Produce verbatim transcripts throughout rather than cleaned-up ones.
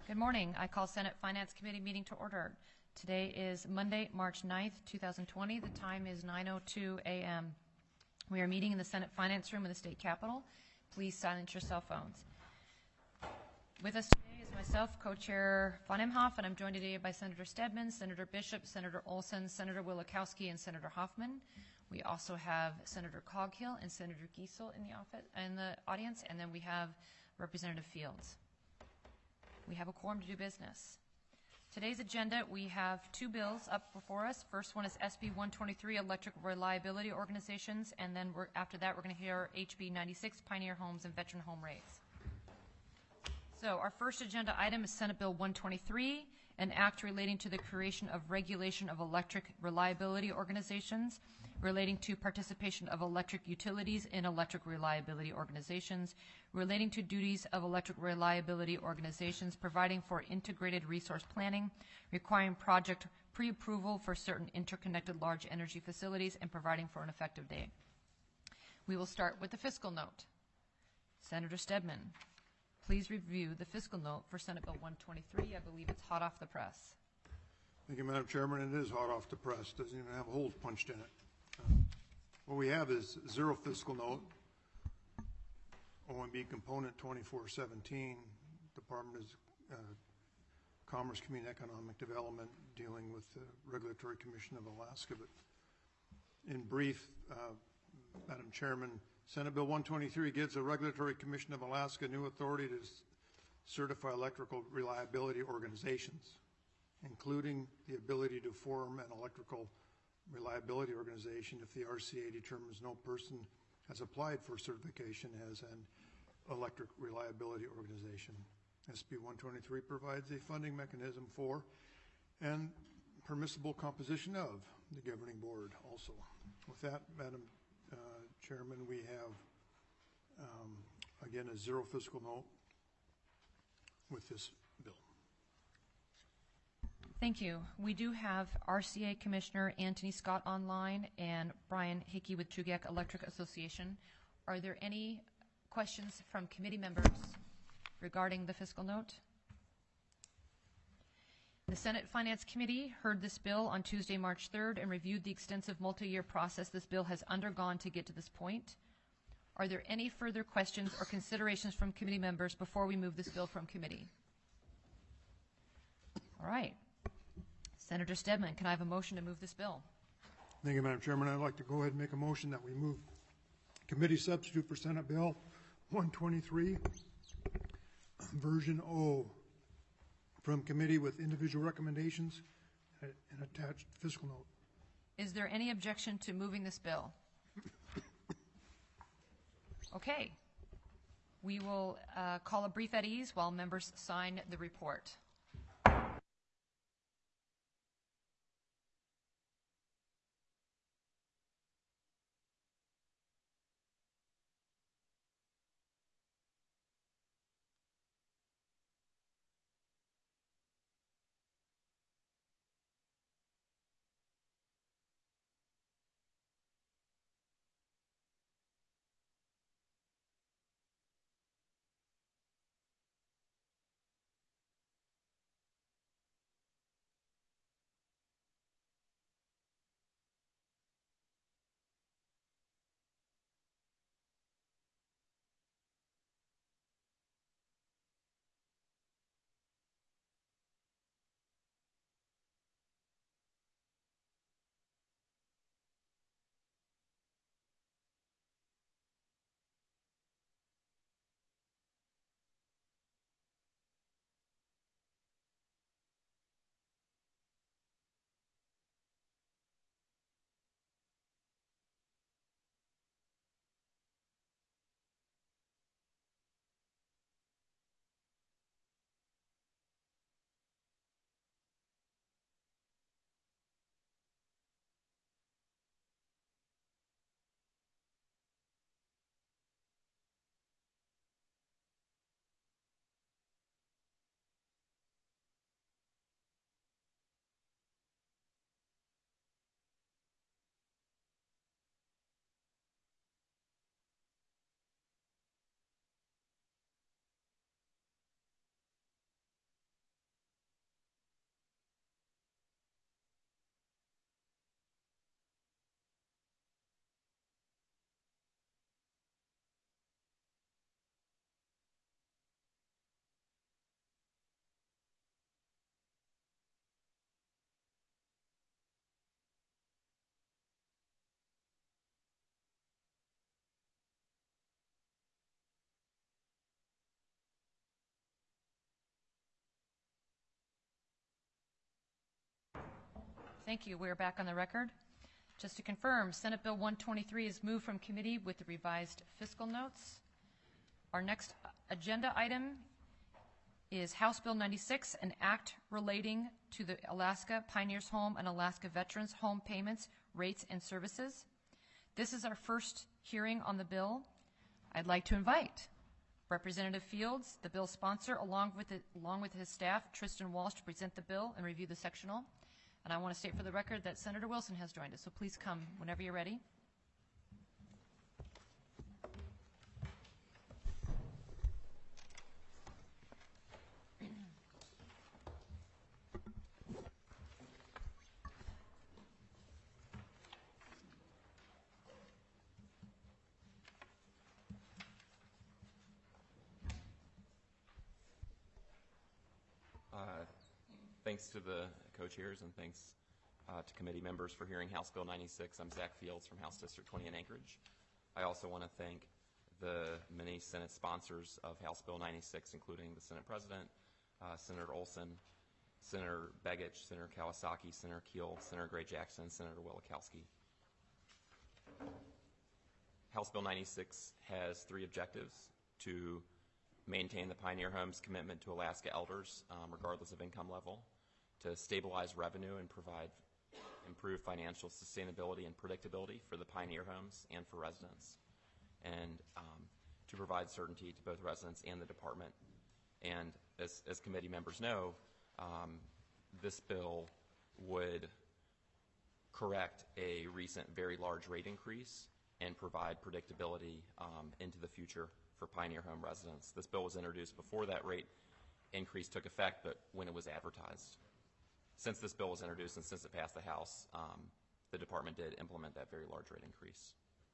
Good morning. I call Senate Finance Committee meeting to order. Today is Monday, March ninth, two thousand twenty. The time is nine oh two a m We are meeting in the Senate Finance Room in the State Capitol. Please silence your cell phones. With us today is myself, Co-Chair von Imhoff, and I'm joined today by Senator Stedman, Senator Bishop, Senator Olson, Senator Wielechowski, and Senator Hoffman. We also have Senator Coghill and Senator Giesel in the, office, in the audience, and then we have Representative Fields. We have a quorum to do business. Today's agenda, we have two bills up before us. First one is S B one twenty-three, Electric Reliability Organizations, and then we're, after that we're going to hear H B ninety-six, Pioneer Homes and Veteran Home Rates. So our first agenda item is Senate Bill one twenty-three, an act relating to the creation of regulation of electric reliability organizations, relating to participation of electric utilities in electric reliability organizations, relating to duties of electric reliability organizations, providing for integrated resource planning, requiring project pre-approval for certain interconnected large energy facilities, and providing for an effective date. We will start with the fiscal note. Senator Stedman, please review the fiscal note for Senate Bill one twenty-three. I believe it's hot off the press. Thank you, Madam Chairman. It is hot off the press. Doesn't even have holes punched in it. Uh, what we have is zero fiscal note, O M B component twenty-four seventeen, Department of uh, Commerce, Community and Economic Development, dealing with the Regulatory Commission of Alaska. But in brief, uh, Madam Chairman, Senate Bill one twenty-three gives the Regulatory Commission of Alaska new authority to certify electrical reliability organizations, including the ability to form an electrical reliability organization if the R C A determines no person has applied for certification as an electric reliability organization. S B one twenty-three provides a funding mechanism for and permissible composition of the governing board also. With that, Madam uh, Chairman, we have, um, again, a zero fiscal note with this bill. Thank you. We do have R C A Commissioner Anthony Scott online and Brian Hickey with Chugach Electric Association. Are there any questions from committee members regarding the fiscal note? The Senate Finance Committee heard this bill on Tuesday, March third, and reviewed the extensive multi-year process this bill has undergone to get to this point. Are there any further questions or considerations from committee members before we move this bill from committee? All right. Senator Stedman, can I have a motion to move this bill? Thank you, Madam Chairman. I'd like to go ahead and make a motion that we move committee substitute for Senate Bill one twenty-three, version O, from committee with individual recommendations and attached fiscal note. Is there any objection to moving this bill? Okay. We will uh, call a brief at ease while members sign the report. Thank you. We're back on the record. Just to confirm, Senate Bill one twenty-three is moved from committee with the revised fiscal notes. Our next agenda item is House Bill ninety-six, an act relating to the Alaska Pioneers Home and Alaska Veterans Home payments, rates, and services. This is our first hearing on the bill. I'd like to invite Representative Fields, the bill sponsor, along with, the, along with his staff, Tristan Walsh, to present the bill and review the sectional. And I want to state for the record that Senator Wilson has joined us, so please come whenever you're ready. Uh, thanks to the co-chairs and thanks uh, to committee members for hearing House Bill ninety-six. I'm Zach Fields from House District twenty in Anchorage. I also want to thank the many Senate sponsors of House Bill ninety-six, including the Senate President, uh, Senator Olson, Senator Begich, Senator Kawasaki, Senator Keel, Senator Gray Jackson, and Senator Wielechowski. House Bill ninety-six has three objectives: to maintain the Pioneer Homes commitment to Alaska elders, um, regardless of income level, to stabilize revenue and provide improved financial sustainability and predictability for the Pioneer Homes and for residents, and um, to provide certainty to both residents and the department. And as, as committee members know, um, this bill would correct a recent very large rate increase and provide predictability um, into the future for Pioneer Home residents. This bill was introduced before that rate increase took effect, but when it was advertised. Since this bill was introduced and since it passed the House, um, the department did implement that very large rate increase.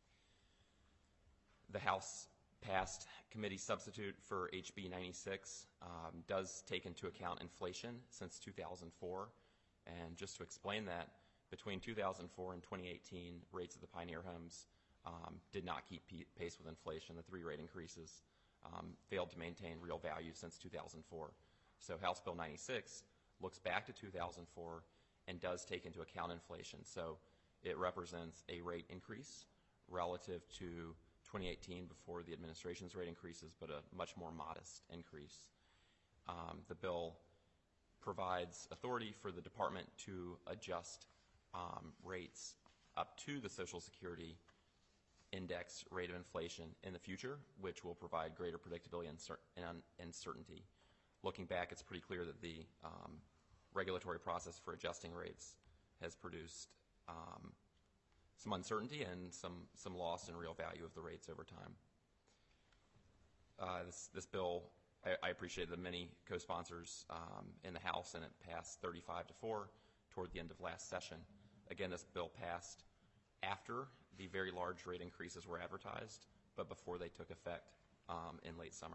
The House passed committee substitute for H B ninety-six um, does take into account inflation since two thousand four. And just to explain that, between two thousand four and twenty eighteen, rates of the Pioneer Homes Um, did not keep pace with inflation. The three rate increases um, failed to maintain real value since two thousand four. So House Bill ninety-six looks back to two thousand four and does take into account inflation. So it represents a rate increase relative to twenty eighteen before the administration's rate increases, but a much more modest increase. Um, the bill provides authority for the department to adjust um, rates up to the Social Security index rate of inflation in the future, which will provide greater predictability and, cer and, and certainty. Looking back, it's pretty clear that the um, regulatory process for adjusting rates has produced um, some uncertainty and some, some loss in real value of the rates over time. Uh, this, this bill, I, I appreciate the many co-sponsors um, in the House, and it passed thirty-five to four toward the end of last session. Again, this bill passed after the very large rate increases were advertised, but before they took effect um, in late summer.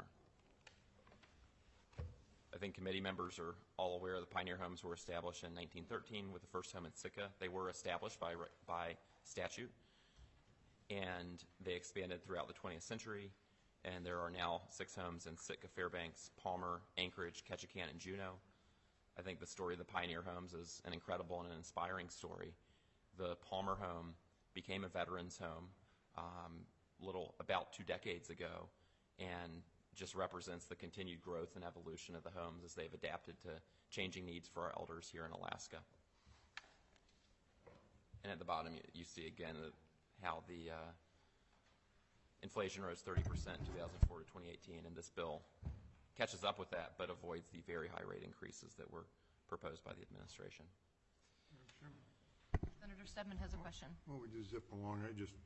I think committee members are all aware the Pioneer Homes were established in nineteen thirteen with the first home in Sitka. They were established by, by statute, and they expanded throughout the twentieth century, and there are now six homes in Sitka, Fairbanks, Palmer, Anchorage, Ketchikan, and Juneau. I think the story of the Pioneer Homes is an incredible and an inspiring story. The Palmer home became a veteran's home um, little about two decades ago, and just represents the continued growth and evolution of the homes as they've adapted to changing needs for our elders here in Alaska. And at the bottom, you, you see again uh, how the uh, inflation rose thirty percent in two thousand four to twenty eighteen, and this bill catches up with that, but avoids the very high rate increases that were proposed by the administration. Senator Stedman has a question. Well, we just zip along. I just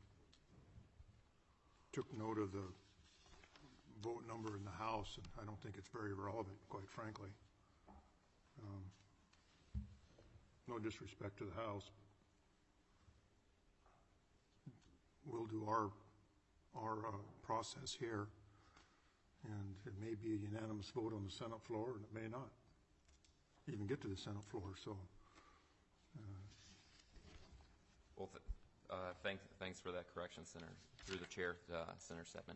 took note of the vote number in the House, and I don't think it's very relevant, quite frankly. Um, no disrespect to the House. We'll do our our uh, process here, and it may be a unanimous vote on the Senate floor, and it may not even get to the Senate floor. So. Uh, Well, th uh, thanks, thanks for that correction, Senator. Through the chair, uh, Senator Stedman.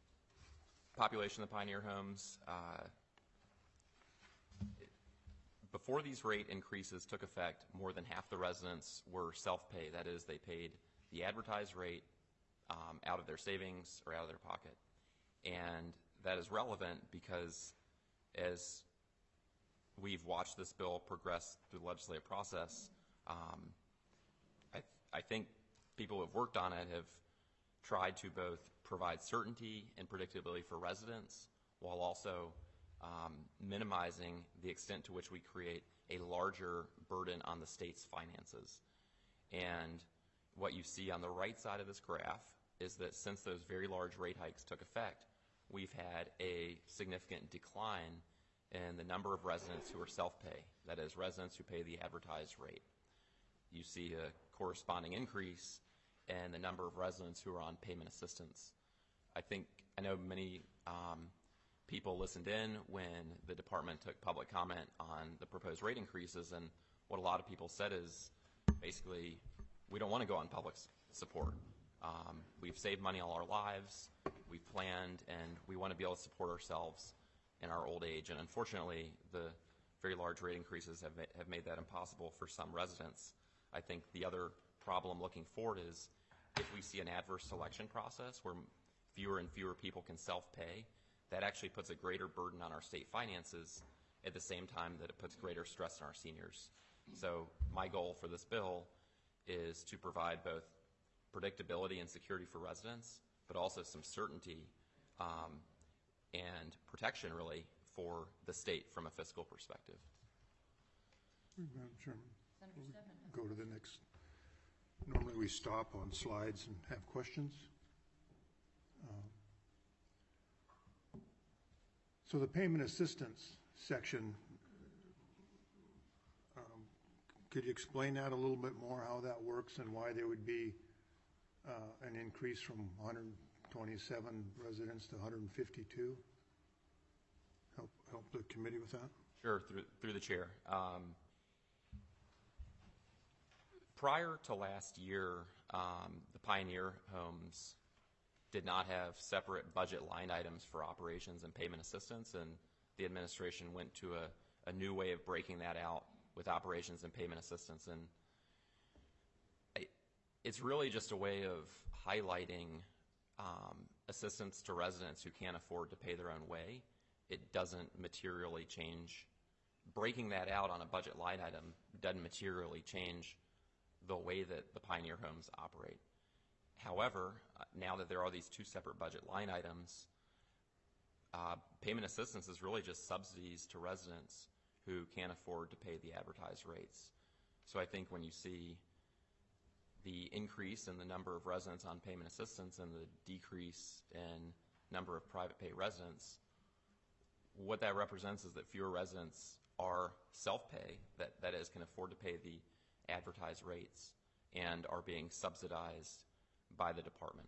Population of the Pioneer Homes. Uh, it, before these rate increases took effect, more than half the residents were self-pay. That is, they paid the advertised rate um, out of their savings or out of their pocket. And that is relevant because as we've watched this bill progress through the legislative process, um, I, th I think people who have worked on it have tried to both provide certainty and predictability for residents while also um, minimizing the extent to which we create a larger burden on the state's finances. And what you see on the right side of this graph is that since those very large rate hikes took effect, we've had a significant decline in the number of residents who are self-pay, that is, residents who pay the advertised rate. You see a corresponding increase in the number of residents who are on payment assistance. I think, I know many um, people listened in when the department took public comment on the proposed rate increases, and what a lot of people said is basically, we don't want to go on public support. Um, we've saved money all our lives, we've planned, and we want to be able to support ourselves in our old age. And unfortunately, the very large rate increases have, ma have made that impossible for some residents. I think the other problem looking forward is if we see an adverse selection process where fewer and fewer people can self-pay, that actually puts a greater burden on our state finances at the same time that it puts greater stress on our seniors. So my goal for this bill is to provide both predictability and security for residents, but also some certainty um, and protection, really, for the state from a fiscal perspective. Madam Chairman, Senator Stedman. go to the next. Normally we stop on slides and have questions. Um, so the payment assistance section, um, could you explain that a little bit more, how that works and why there would be uh, an increase from one hundred twenty-seven residents to one hundred fifty-two? Help, help the committee with that? Sure, through, through the chair. Um, prior to last year, um, the Pioneer homes did not have separate budget line items for operations and payment assistance, and the administration went to a, a new way of breaking that out with operations and payment assistance. And I, it's really just a way of highlighting um, assistance to residents who can't afford to pay their own way. It doesn't materially change. Breaking that out on a budget line item doesn't materially change the way that the Pioneer homes operate. However, uh, now that there are these two separate budget line items, uh, payment assistance is really just subsidies to residents who can't afford to pay the advertised rates. So I think when you see the increase in the number of residents on payment assistance and the decrease in number of private pay residents, what that represents is that fewer residents are self-pay, that, that is, can afford to pay the advertised rates and are being subsidized by the department.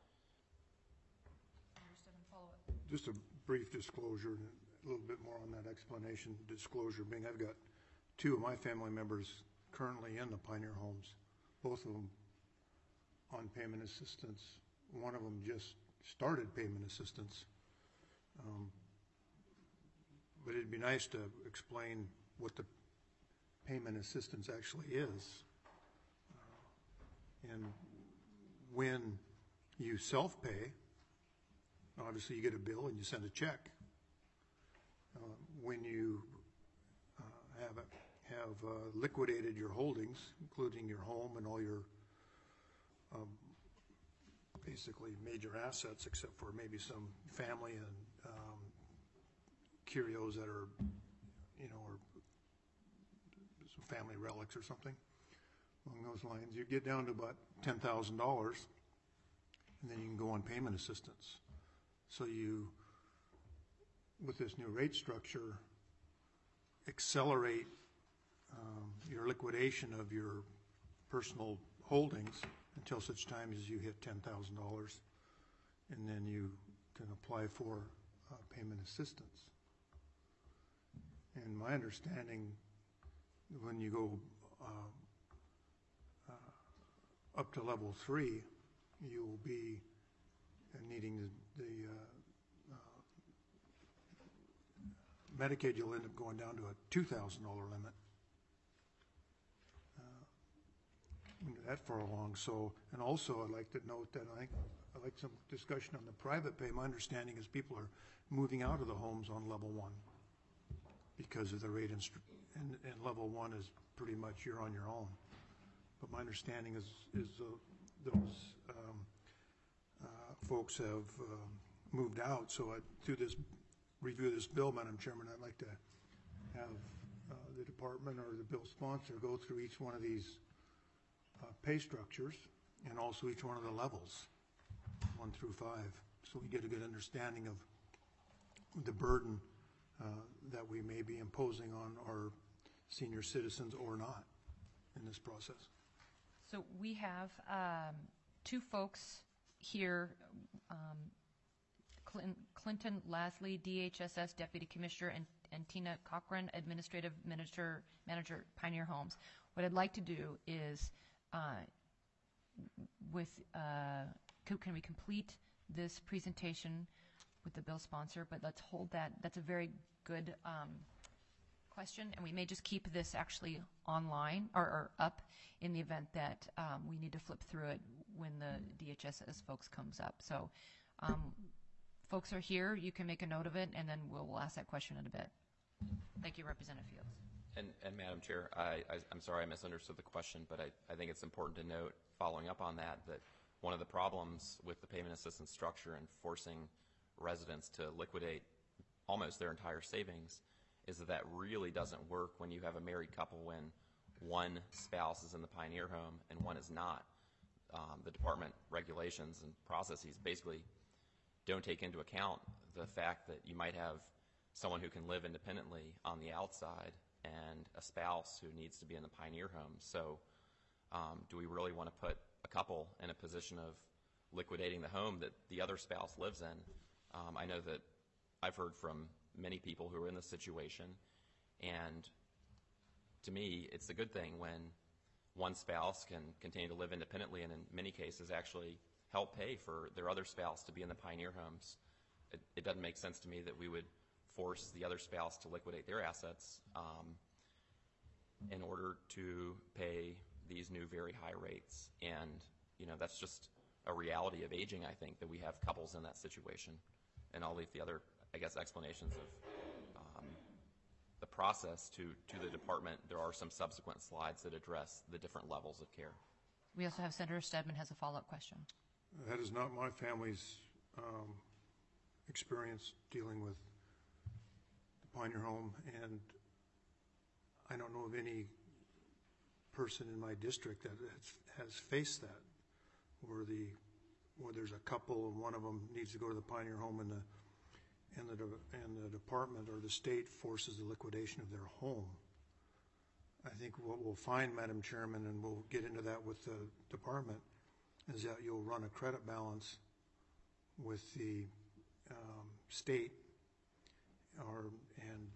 Just a brief disclosure, and a little bit more on that explanation. Disclosure being, I've got two of my family members currently in the Pioneer homes, both of them on payment assistance. One of them just started payment assistance. Um, but it'd be nice to explain what the payment assistance actually is. Uh, and when you self-pay, obviously you get a bill and you send a check. Uh, when you uh, have, a, have uh, liquidated your holdings, including your home and all your um, basically major assets, except for maybe some family and um, curios that are, you know, or some family relics or something along those lines, you get down to about ten thousand dollars, and then you can go on payment assistance. So you, with this new rate structure, accelerate um, your liquidation of your personal holdings until such time as you hit ten thousand dollars, and then you can apply for uh, payment assistance. And my understanding, when you go uh, uh, up to level three, you will be uh, needing the, the uh, uh, Medicaid, you'll end up going down to a two thousand dollar limit. Uh, That far along, so, and also I'd like to note that I, I'd like some discussion on the private pay. My understanding is people are moving out of the homes on level one because of the rate, instru- and, and level one is pretty much you're on your own. But my understanding is, is uh, those um, uh, folks have um, moved out. So I, through this review of this bill, Madam Chairman, I'd like to have uh, the department or the bill sponsor go through each one of these uh, pay structures and also each one of the levels, one through five, so we get a good understanding of the burden uh, that we may be imposing on our senior citizens or not in this process. So we have um, two folks here, um, Clin- Clinton Lasley, D H S S Deputy Commissioner, and, and Tina Cochran, Administrative Manager, Manager, Pioneer Homes. What I'd like to do is, uh, with, uh, can, can we complete this presentation with the bill sponsor? But let's hold that. That's a very good um, question, and we may just keep this actually online or, or up in the event that um, we need to flip through it when the D H S S folks comes up. So um, folks are here. You can make a note of it, and then we'll, we'll ask that question in a bit. Thank you, Representative Fields. And, and Madam Chair, I, I, I'm sorry I misunderstood the question, but I, I think it's important to note, following up on that, that one of the problems with the payment assistance structure and forcing residents to liquidate almost their entire savings is that that really doesn't work when you have a married couple when one spouse is in the Pioneer home and one is not. Um, the department regulations and processes basically don't take into account the fact that you might have someone who can live independently on the outside and a spouse who needs to be in the Pioneer home. So um, do we really want to put a couple in a position of liquidating the home that the other spouse lives in? Um, I know that I've heard from many people who are in this situation, and to me, it's a good thing when one spouse can continue to live independently and in many cases actually help pay for their other spouse to be in the Pioneer homes. It, it doesn't make sense to me that we would force the other spouse to liquidate their assets um, in order to pay these new very high rates. And, you know, that's just a reality of aging, I think, that we have couples in that situation. And I'll leave the other, I guess, explanations of um, the process to, to the department. There are some subsequent slides that address the different levels of care. We also have Senator Stedman has a follow-up question. That is not my family's um, experience dealing with the Pioneer home, and I don't know of any person in my district that has, has faced that, where the where there's a couple and one of them needs to go to the Pioneer home and the and the and the department or the state forces the liquidation of their home. I think what we'll find, Madam Chairman, and we'll get into that with the department, is that you'll run a credit balance with the um, state, or and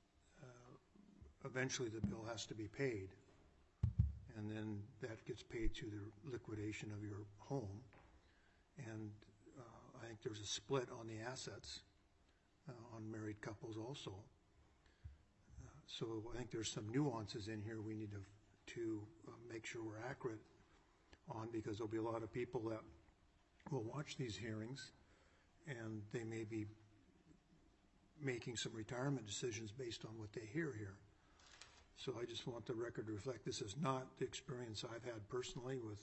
uh, eventually the bill has to be paid, and then that gets paid to the liquidation of your home. And uh, I think there's a split on the assets uh, on married couples also. Uh, so I think there's some nuances in here we need to, to uh, make sure we're accurate on, because there'll be a lot of people that will watch these hearings and they may be making some retirement decisions based on what they hear here. So I just want the record to reflect this is not the experience I've had personally with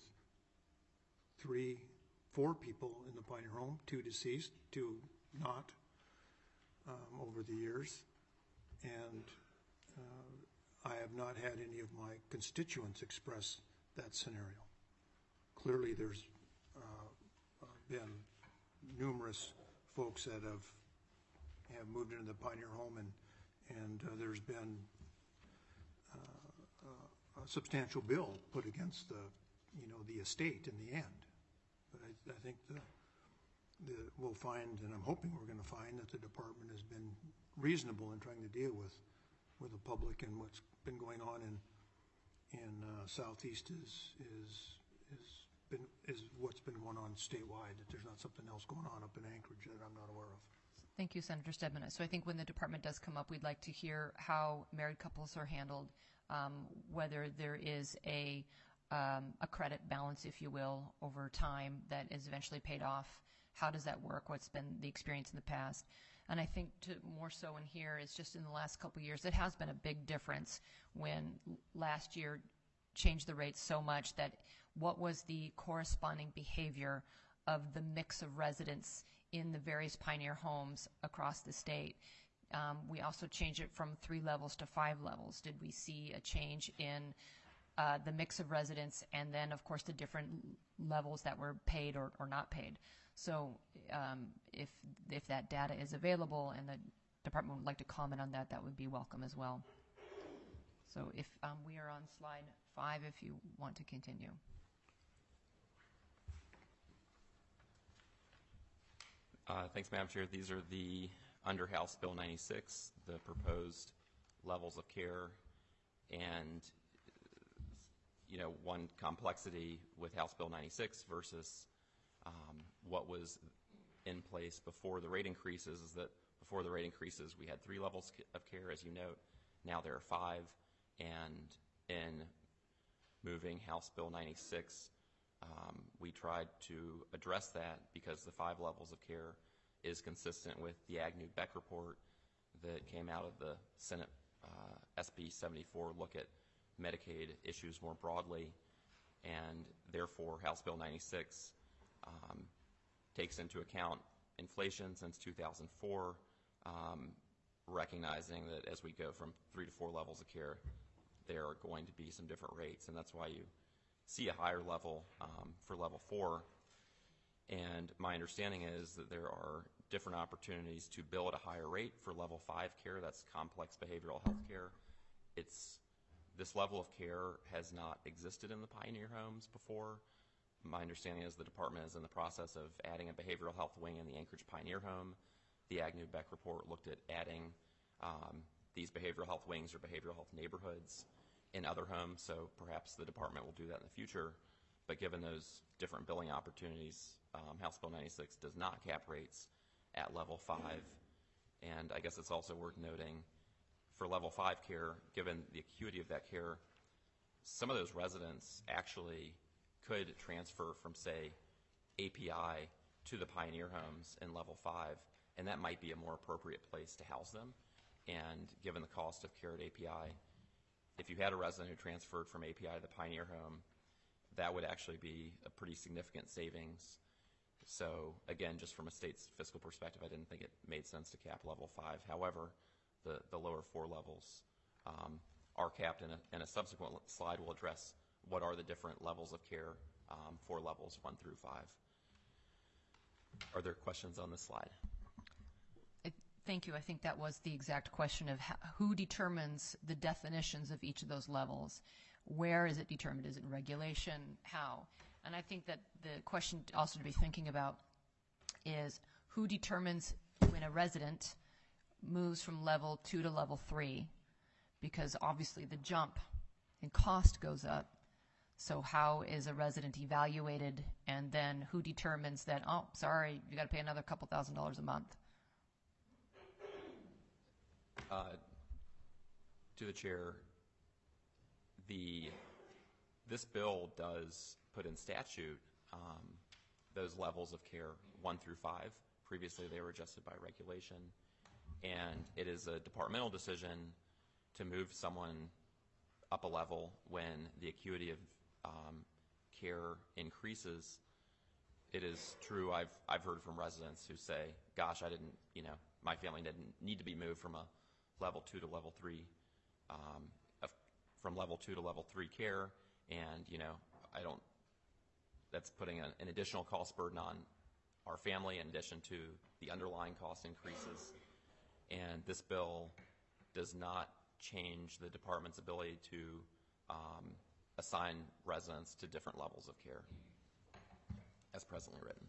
three Four people in the Pioneer home, two deceased, two not, um, over the years. And uh, I have not had any of my constituents express that scenario. Clearly there's uh, been numerous folks that have have moved into the Pioneer home, and, and uh, there's been uh, uh, a substantial bill put against the, you know, the estate in the end. But I, I think the, the, we'll find, and I'm hoping we're going to find, that the department has been reasonable in trying to deal with with the public, and what's been going on in in uh, Southeast is is is been is what's been going on statewide. That there's not something else going on up in Anchorage that I'm not aware of. Thank you, Senator Stedman. So I think when the department does come up, we'd like to hear how married couples are handled, um, whether there is a, um, a credit balance, if you will, over time that is eventually paid off. How does that work? What's been the experience in the past? And I think to more so in here is just in the last couple of years, it has been a big difference when last year changed the rates so much that what was the corresponding behavior of the mix of residents in the various Pioneer homes across the state. Um, we also changed it from three levels to five levels. Did we see a change in uh, the mix of residents and then, of course, the different levels that were paid or, or not paid? So um, if, if that data is available and the department would like to comment on that, that would be welcome as well. So if um, we are on slide five, if you want to continue. Uh, thanks, Madam Chair. These are the, under House Bill ninety-six, the proposed levels of care. And, you know, one complexity with House Bill ninety-six versus um, what was in place before the rate increases is that before the rate increases, we had three levels of care, as you note. Now there are five. And in moving House Bill ninety-six, Um, we tried to address that because the five levels of care is consistent with the Agnew-Beck report that came out of the Senate uh, S B seventy-four look at Medicaid issues more broadly, and therefore House Bill ninety-six um, takes into account inflation since two thousand four, um, recognizing that as we go from three to four levels of care, there are going to be some different rates, and that's why you see a higher level um, for level four. And my understanding is that there are different opportunities to bill at a higher rate for level five care. That's complex behavioral health care. It's, this level of care has not existed in the Pioneer homes before. My understanding is the department is in the process of adding a behavioral health wing in the Anchorage Pioneer home. The Agnew-Beck report looked at adding um, these behavioral health wings or behavioral health neighborhoods in other homes, so perhaps the department will do that in the future. But given those different billing opportunities, um, House Bill ninety-six does not cap rates at level five. And I guess it's also worth noting for level five care, given the acuity of that care, some of those residents actually could transfer from, say, A P I to the Pioneer homes in level five, and that might be a more appropriate place to house them. And given the cost of care at A P I, if you had a resident who transferred from A P I to the Pioneer home, that would actually be a pretty significant savings. So again, just from a state's fiscal perspective, I didn't think it made sense to cap level five. However, the, the lower four levels um, are capped, and a, and a subsequent slide will address what are the different levels of care um, for levels one through five. Are there questions on this slide? Thank you. I think that was the exact question of how, who determines the definitions of each of those levels. Where is it determined? Is it in regulation? How? And I think that the question also to be thinking about is who determines when a resident moves from level two to level three, because obviously the jump in cost goes up. So how is a resident evaluated, and then who determines that, oh, sorry, you got to pay another couple thousand dollars a month? Uh, to the chair, the this bill does put in statute um, those levels of care one through five. Previously, they were adjusted by regulation, and it is a departmental decision to move someone up a level when the acuity of um, care increases. It is true. I've I've heard from residents who say, "Gosh, I didn't, you know, my family didn't need to be moved from a level two to level three, um, of, from level two to level three care, and you know, I don't. That's putting an, an additional cost burden on our family in addition to the underlying cost increases. And this bill does not change the department's ability to um, assign residents to different levels of care, as presently written.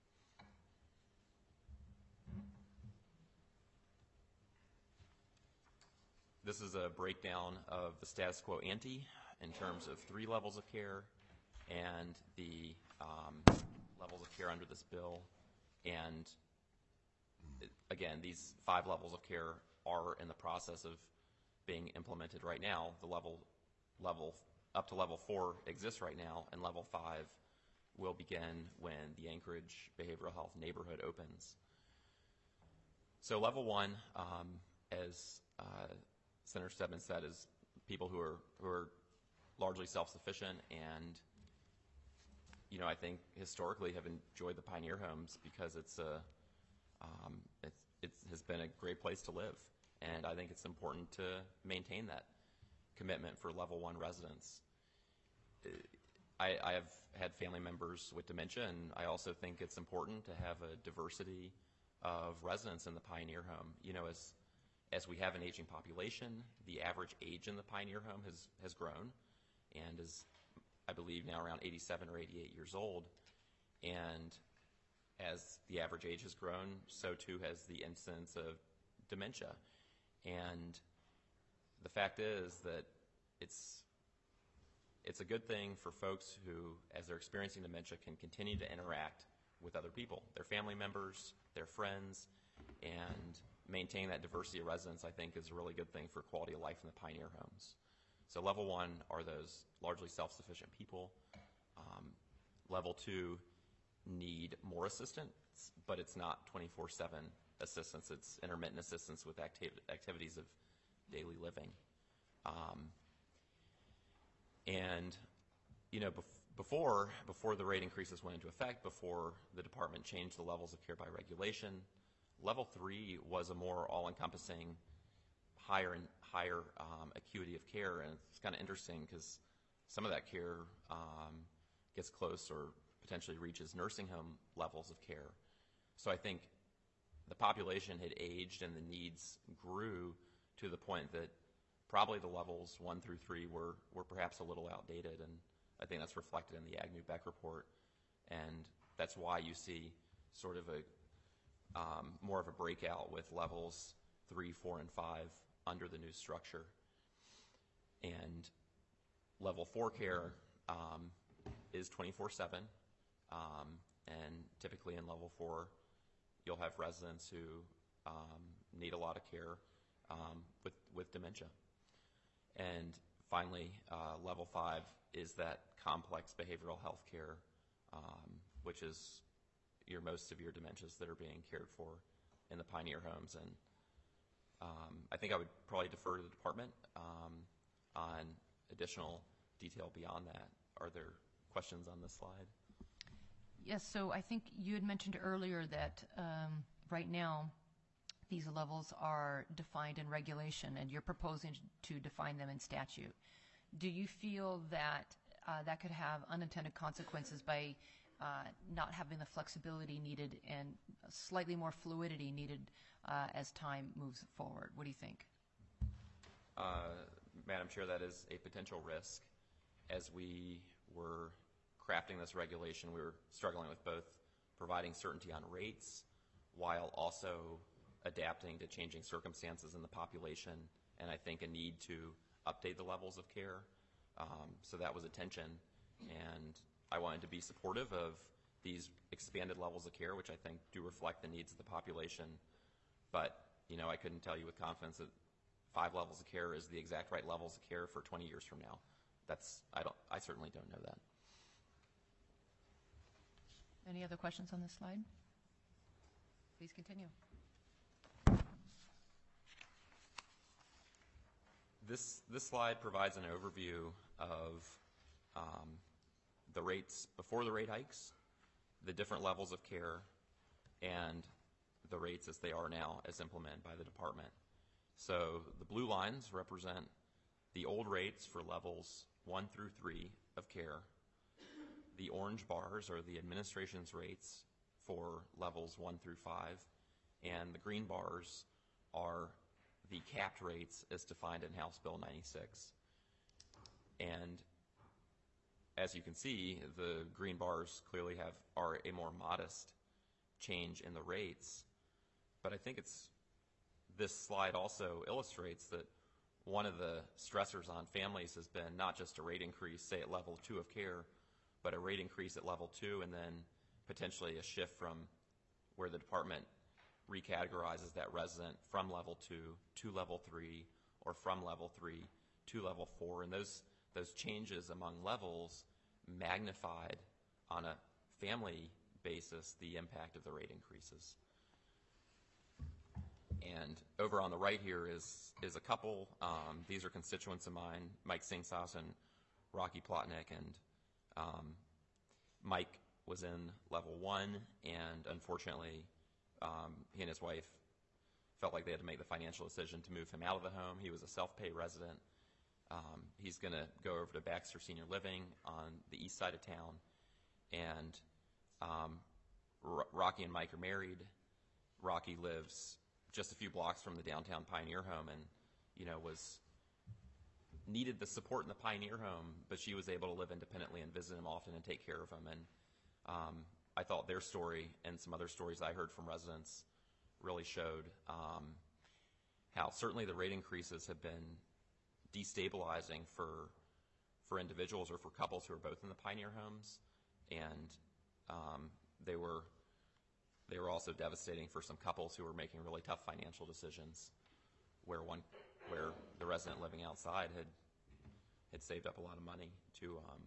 This is a breakdown of the status quo ante in terms of three levels of care and the um, levels of care under this bill. And it- again, these five levels of care are in the process of being implemented right now. The level, level up to level four exists right now, and level five will begin when the Anchorage Behavioral Health neighborhood opens. So level one, um, as uh, Senator Stedman said, is people who are who are largely self-sufficient, and you know I think historically have enjoyed the Pioneer Homes because it's a um, it's it has been a great place to live, and I think it's important to maintain that commitment for level one residents. I, I have had family members with dementia, and I also think it's important to have a diversity of residents in the Pioneer Home. You know, as as we have an aging population, the average age in the Pioneer Home has has grown, and is, I believe, now around eighty-seven or eighty-eight years old. And as the average age has grown, so too has the incidence of dementia. And the fact is that it's It's a good thing for folks who, as they're experiencing dementia, can continue to interact with other people, their family members, their friends, and maintaining that diversity of residence, I think, is a really good thing for quality of life in the Pioneer Homes. So level one are those largely self-sufficient people. Um, level two need more assistance, but it's not twenty-four seven assistance. It's intermittent assistance with activ- activities of daily living. Um, And, you know, bef- before before the rate increases went into effect, before the department changed the levels of care by regulation, level three was a more all-encompassing, higher and higher um, acuity of care. And it's kind of interesting because some of that care um, gets close or potentially reaches nursing home levels of care. So I think the population had aged and the needs grew to the point that probably the levels one through three were, were perhaps a little outdated, and I think that's reflected in the Agnew-Beck report, and that's why you see sort of a um, more of a breakout with levels three, four, and five under the new structure. And level four care um, is twenty-four seven, um, and typically in level four, you'll have residents who um, need a lot of care um, with, with dementia. And finally, uh, level five is that complex behavioral health care, um, which is your most severe dementias that are being cared for in the Pioneer Homes. And um, I think I would probably defer to the department um, on additional detail beyond that. Are there questions on this slide? Yes, so I think you had mentioned earlier that um, right now these levels are defined in regulation, and you're proposing to define them in statute. Do you feel that uh, that could have unintended consequences by uh, not having the flexibility needed and slightly more fluidity needed uh, as time moves forward? What do you think? Uh, Madam Chair, that is a potential risk. As we were crafting this regulation, we were struggling with both providing certainty on rates while also adapting to changing circumstances in the population, and I think a need to update the levels of care. Um, so that was a tension, and I wanted to be supportive of these expanded levels of care, which I think do reflect the needs of the population. But, you know, I couldn't tell you with confidence that five levels of care is the exact right levels of care for twenty years from now. That's, I don't, I certainly don't know that. Any other questions on this slide? Please continue. This, this slide provides an overview of um, the rates before the rate hikes, the different levels of care, and the rates as they are now as implemented by the department. So the blue lines represent the old rates for levels one through three of care. The orange bars are the administration's rates for levels one through five, and the green bars are the capped rates as defined in House Bill ninety-six. And as you can see, the green bars clearly have are a more modest change in the rates. But I think it's this slide also illustrates that one of the stressors on families has been not just a rate increase, say at level two of care, but a rate increase at level two and then potentially a shift from where the department recategorizes that resident from level two to level three, or from level three to level four. And those, those changes among levels magnified on a family basis the impact of the rate increases. And over on the right here is, is a couple. Um, these are constituents of mine, Mike Singsas and Rocky Plotnick. And um, Mike was in level one, and unfortunately, um, he and his wife felt like they had to make the financial decision to move him out of the home. He was a self-pay resident. Um, he's going to go over to Baxter Senior Living on the east side of town. And um, R- Rocky and Mike are married. Rocky lives just a few blocks from the downtown Pioneer home, and you know was needed the support in the Pioneer home, but she was able to live independently and visit him often and take care of him. And um, I thought their story and some other stories I heard from residents really showed um, how certainly the rate increases have been destabilizing for for individuals or for couples who are both in the Pioneer homes, and um, they were they were also devastating for some couples who were making really tough financial decisions, where one where the resident living outside had had saved up a lot of money to um,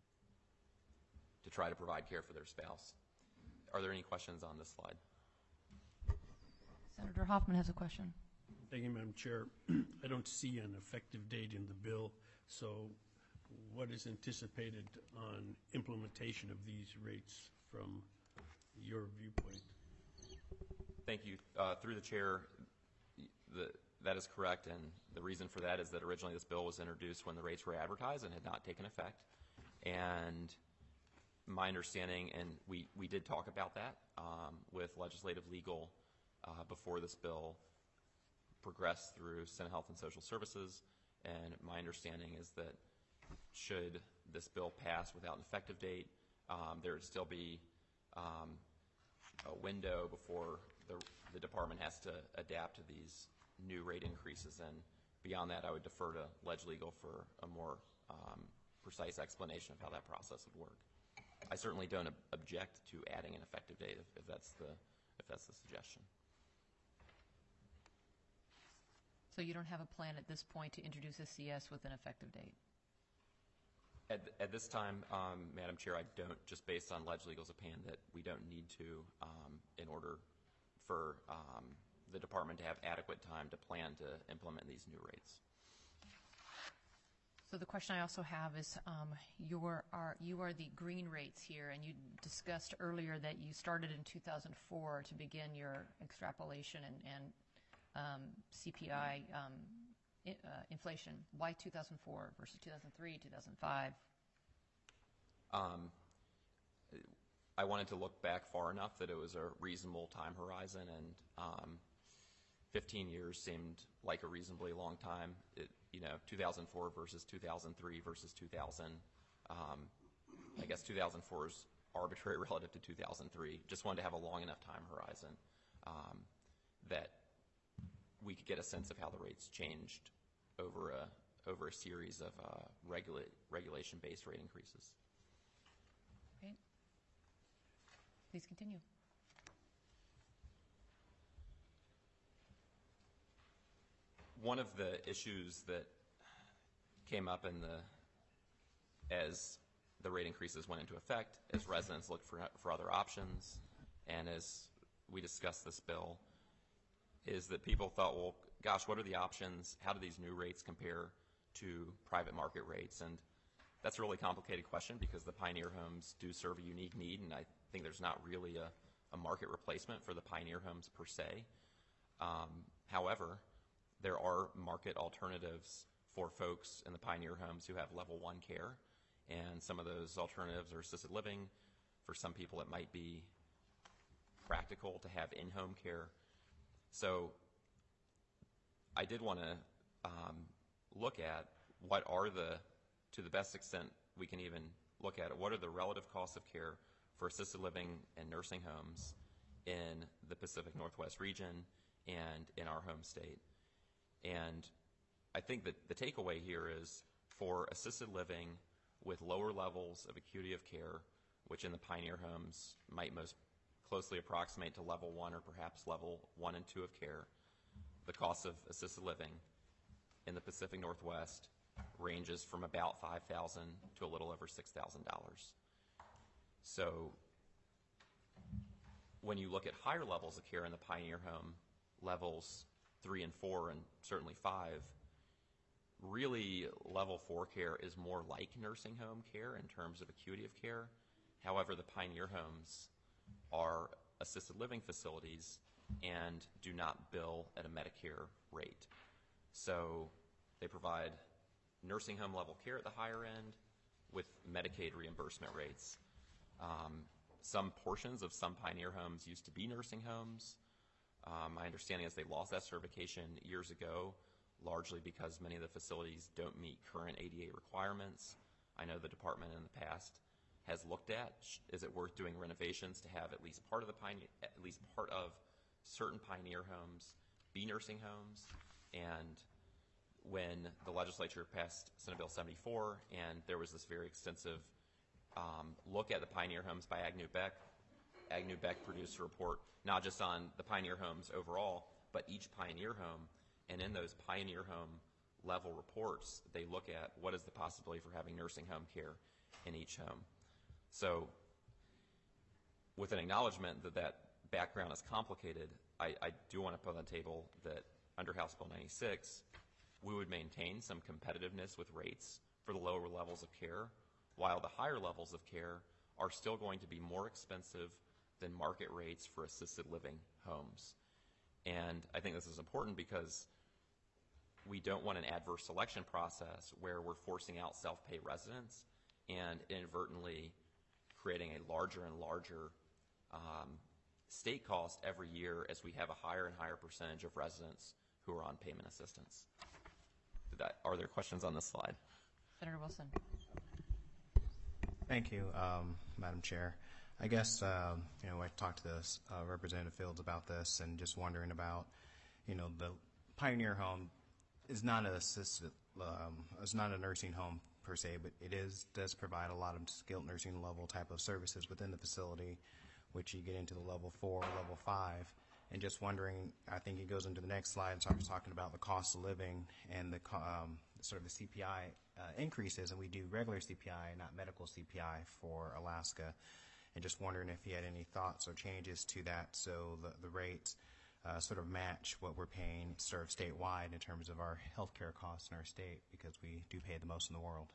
to try to provide care for their spouse. Are there any questions on this slide? Senator Hoffman has a question. Thank you, Madam Chair. I don't see an effective date in the bill, so what is anticipated on implementation of these rates from your viewpoint? Thank you. Uh, through the chair, the, that is correct, and the reason for that is that originally this bill was introduced when the rates were advertised and had not taken effect. And my understanding, and we, we did talk about that um, with legislative legal uh, before this bill progressed through Senate Health and Social Services, and my understanding is that should this bill pass without an effective date, um, there would still be um, a window before the, the department has to adapt to these new rate increases. And beyond that, I would defer to Leg Legal for a more um, precise explanation of how that process would work. I certainly don't ob- object to adding an effective date if, if that's the if that's the suggestion. So you don't have a plan at this point to introduce a C S with an effective date? At, at this time, um, Madam Chair, I don't, just based on Leg Legal's opinion, that we don't need to um, in order for um, the department to have adequate time to plan to implement these new rates. So the question I also have is, um, you are, are you are the green rates here, and you discussed earlier that you started in two thousand four to begin your extrapolation and, and um, C P I um, I, uh, inflation. Why two thousand four versus two thousand three, two thousand five? Um, I wanted to look back far enough that it was a reasonable time horizon, and um, fifteen years seemed like a reasonably long time. It, you know, two thousand four versus two thousand three versus two thousand. Um, I guess two thousand four is arbitrary relative to two thousand three. Just wanted to have a long enough time horizon um, that we could get a sense of how the rates changed over a over a series of uh, regula- regulation-based rate increases. Right. Please continue. One of the issues that came up in the as the rate increases went into effect, as residents looked for for other options, and as we discussed this bill, is that people thought, well, gosh, what are the options? How do these new rates compare to private market rates? And that's a really complicated question because the Pioneer homes do serve a unique need, and I think there's not really a, a market replacement for the Pioneer homes per se. Um, however, there are market alternatives for folks in the Pioneer homes who have level one care, and some of those alternatives are assisted living. For some people, it might be practical to have in-home care. So I did want to um, look at what are the, to the best extent we can even look at it, what are the relative costs of care for assisted living and nursing homes in the Pacific Northwest region and in our home state. And I think that the takeaway here is for assisted living with lower levels of acuity of care, which in the Pioneer homes might most closely approximate to level one or perhaps level one and two of care, the cost of assisted living in the Pacific Northwest ranges from about five thousand dollars to a little over six thousand dollars. So when you look at higher levels of care in the Pioneer Home, levels three and four and certainly five, really level four care is more like nursing home care in terms of acuity of care. However, the Pioneer Homes are assisted living facilities and do not bill at a Medicare rate. So they provide nursing home level care at the higher end with Medicaid reimbursement rates. Um, some portions of some Pioneer Homes used to be nursing homes. Um, my understanding is they lost that certification years ago, largely because many of the facilities don't meet current A D A requirements. I know the department in the past has looked at, is it worth doing renovations to have at least part of the Pioneer, at least part of certain Pioneer Homes be nursing homes. And when the legislature passed Senate Bill seventy-four, and there was this very extensive um, look at the Pioneer Homes by Agnew Beck, Agnew Beck produced a report not just on the Pioneer Homes overall, but each Pioneer Home. And in those Pioneer Home level reports, they look at what is the possibility for having nursing home care in each home. So with an acknowledgement that that background is complicated, I, I do want to put on the table that under House Bill ninety-six, we would maintain some competitiveness with rates for the lower levels of care, while the higher levels of care are still going to be more expensive than market rates for assisted living homes. And I think this is important because we don't want an adverse selection process where we're forcing out self-pay residents and inadvertently creating a larger and larger um, state cost every year as we have a higher and higher percentage of residents who are on payment assistance. Did that, are there questions on this slide? Senator Wilson. Thank you, um, Madam Chair. I guess, um, you know, I talked to this, uh, Representative Fields about this and just wondering about, you know, the Pioneer Home is not an assisted, um, it's not a nursing home per se, but it is, does provide a lot of skilled nursing level type of services within the facility, which you get into the level four, level five. And just wondering, I think it goes into the next slide, so I was talking about the cost of living and the um, sort of the C P I uh, increases, and we do regular C P I, not medical C P I for Alaska. And just wondering if you had any thoughts or changes to that so the, the rates uh, sort of match what we're paying sort of statewide in terms of our healthcare costs in our state, because we do pay the most in the world.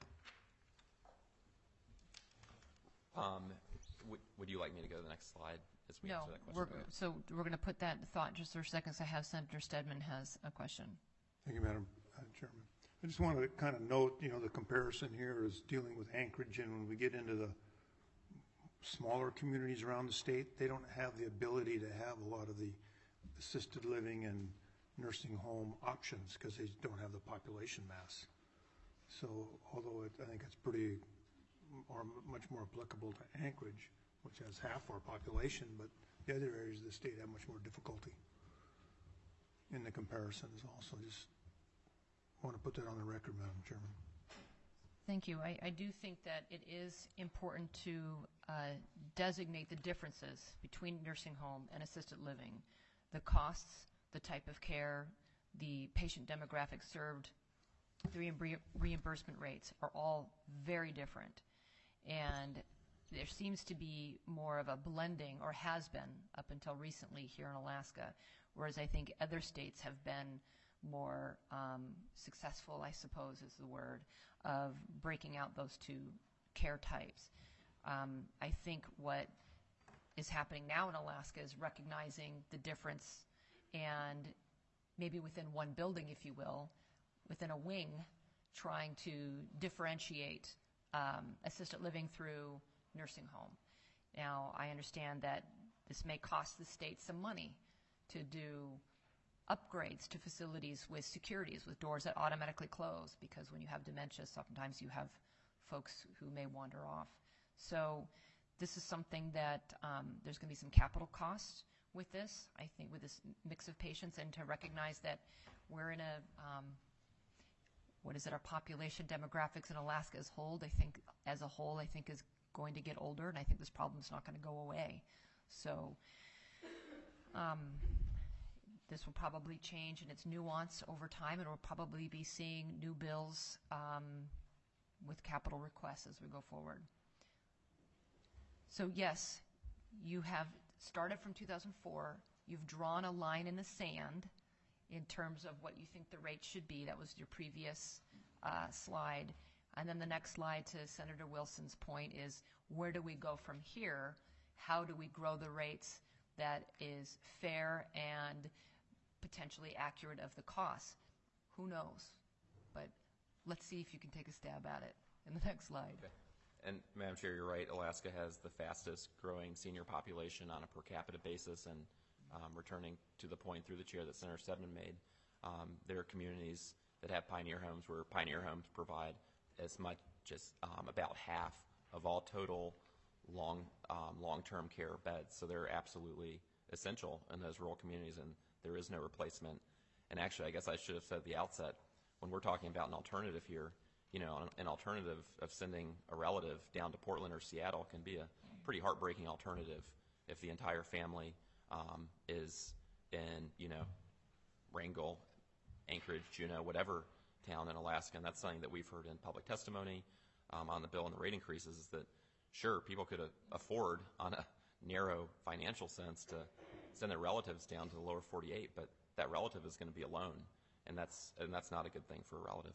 Um, w- would you like me to go to the next slide as we No, answer that we're, question? so we're going to put that thought just for a second. So I have Senator Stedman has a question. Thank you, Madam uh, Chairman. I just wanted to kind of note, you know, the comparison here is dealing with Anchorage, and when we get into the smaller communities around the state, they don't have the ability to have a lot of the assisted living and nursing home options because they don't have the population mass. So although it, I think it's pretty or much more applicable to Anchorage, which has half our population, but the other areas of the state have much more difficulty in the comparisons also. Just want to put that on the record, Madam Chairman. Thank you. I, I do think that it is important to uh, designate the differences between nursing home and assisted living. The costs, the type of care, the patient demographics served, the re- reimbursement rates are all very different. And there seems to be more of a blending, or has been up until recently here in Alaska, whereas I think other states have been more um, successful, I suppose is the word, of breaking out those two care types. Um, I think what is happening now in Alaska is recognizing the difference, and maybe within one building, if you will, within a wing, trying to differentiate um, assisted living through nursing home. Now, I understand that this may cost the state some money to do upgrades to facilities with securities, with doors that automatically close, because when you have dementia, sometimes you have folks who may wander off. So this is something that um, there's going to be some capital costs with this, I think, with this mix of patients, and to recognize that we're in a, um, what is it, our population demographics in Alaska as whole, I think, as a whole, I think is going to get older, and I think this problem is not going to go away. So um, this will probably change in its nuance over time, and we'll probably be seeing new bills um, with capital requests as we go forward. So yes, you have started from two thousand four. You've drawn a line in the sand in terms of what you think the rate should be. That was your previous uh, slide. And then the next slide, to Senator Wilson's point, is where do we go from here? How do we grow the rates that is fair and potentially accurate of the costs? Who knows? But let's see if you can take a stab at it in the next slide. Okay. And Madam Chair, you're right. Alaska has the fastest growing senior population on a per capita basis, and um, returning to the point through the chair that Senator Sedman made, um, there are communities that have Pioneer Homes where Pioneer Homes provide as much as um, about half of all total long, um, long-term care beds. So they're absolutely essential in those rural communities, and there is no replacement. And actually, I guess I should have said at the outset, when we're talking about an alternative here, you know, an alternative of sending a relative down to Portland or Seattle can be a pretty heartbreaking alternative if the entire family um, is in, you know, Wrangell, Anchorage, Juneau, whatever town in Alaska. And that's something that we've heard in public testimony um, on the bill and the rate increases, is that, sure, people could uh, afford on a narrow financial sense to send their relatives down to the lower forty-eight, but that relative is going to be alone, and that's, and that's not a good thing for a relative.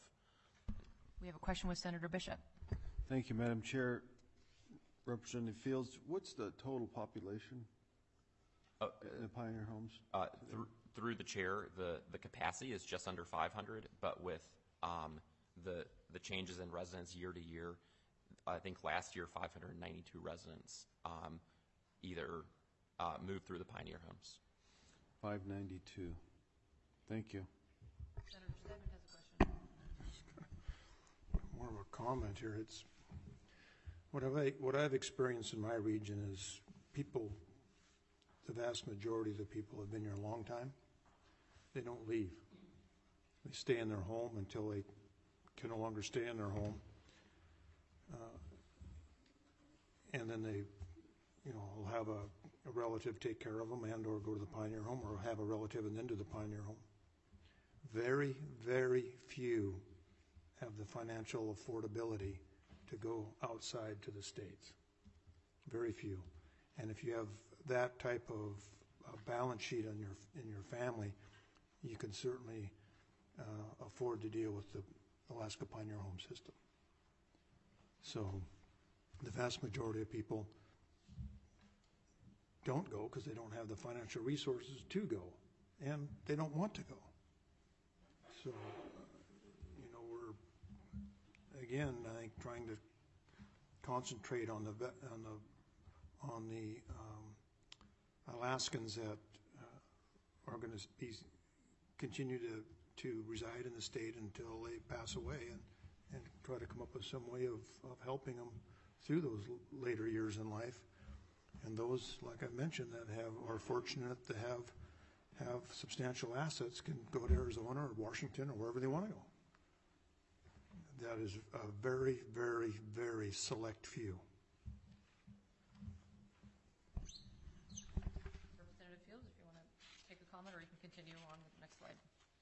We have a question with Senator Bishop. Thank you, Madam Chair. Representative Fields, what's the total population Uh, in the Pioneer Homes? Uh, through, through the chair, the, the capacity is just under five hundred, but with um, the, the changes in residents year to year, I think last year five hundred ninety-two residents um, either uh, moved through the Pioneer Homes. five ninety-two. Thank you. Senator Sedman has a question. More of a comment here. It's what I've, what I've experienced in my region is people, the vast majority of the people have been here a long time. They don't leave. They stay in their home until they can no longer stay in their home. Uh, and then they, you know, will have a, a relative take care of them and or go to the Pioneer Home, or have a relative and then to the Pioneer Home. Very, very few have the financial affordability to go outside to the States. Very few. And if you have that type of uh, balance sheet in your in your family, you can certainly uh, afford to deal with the Alaska Pioneer Home system. So the vast majority of people don't go because they don't have the financial resources to go, and they don't want to go. So, you know, we're again, I think, trying to concentrate on the on the on the um, Alaskans that uh, are going to be continue to to reside in the state until they pass away, and and try to come up with some way of, of helping them through those later years in life. And those, like I mentioned, that have are fortunate to have have substantial assets can go to Arizona or Washington or wherever they want to go. That is a very, very, very select few. Representative Fields, if you want to take a comment, or you can continue on with the next slide.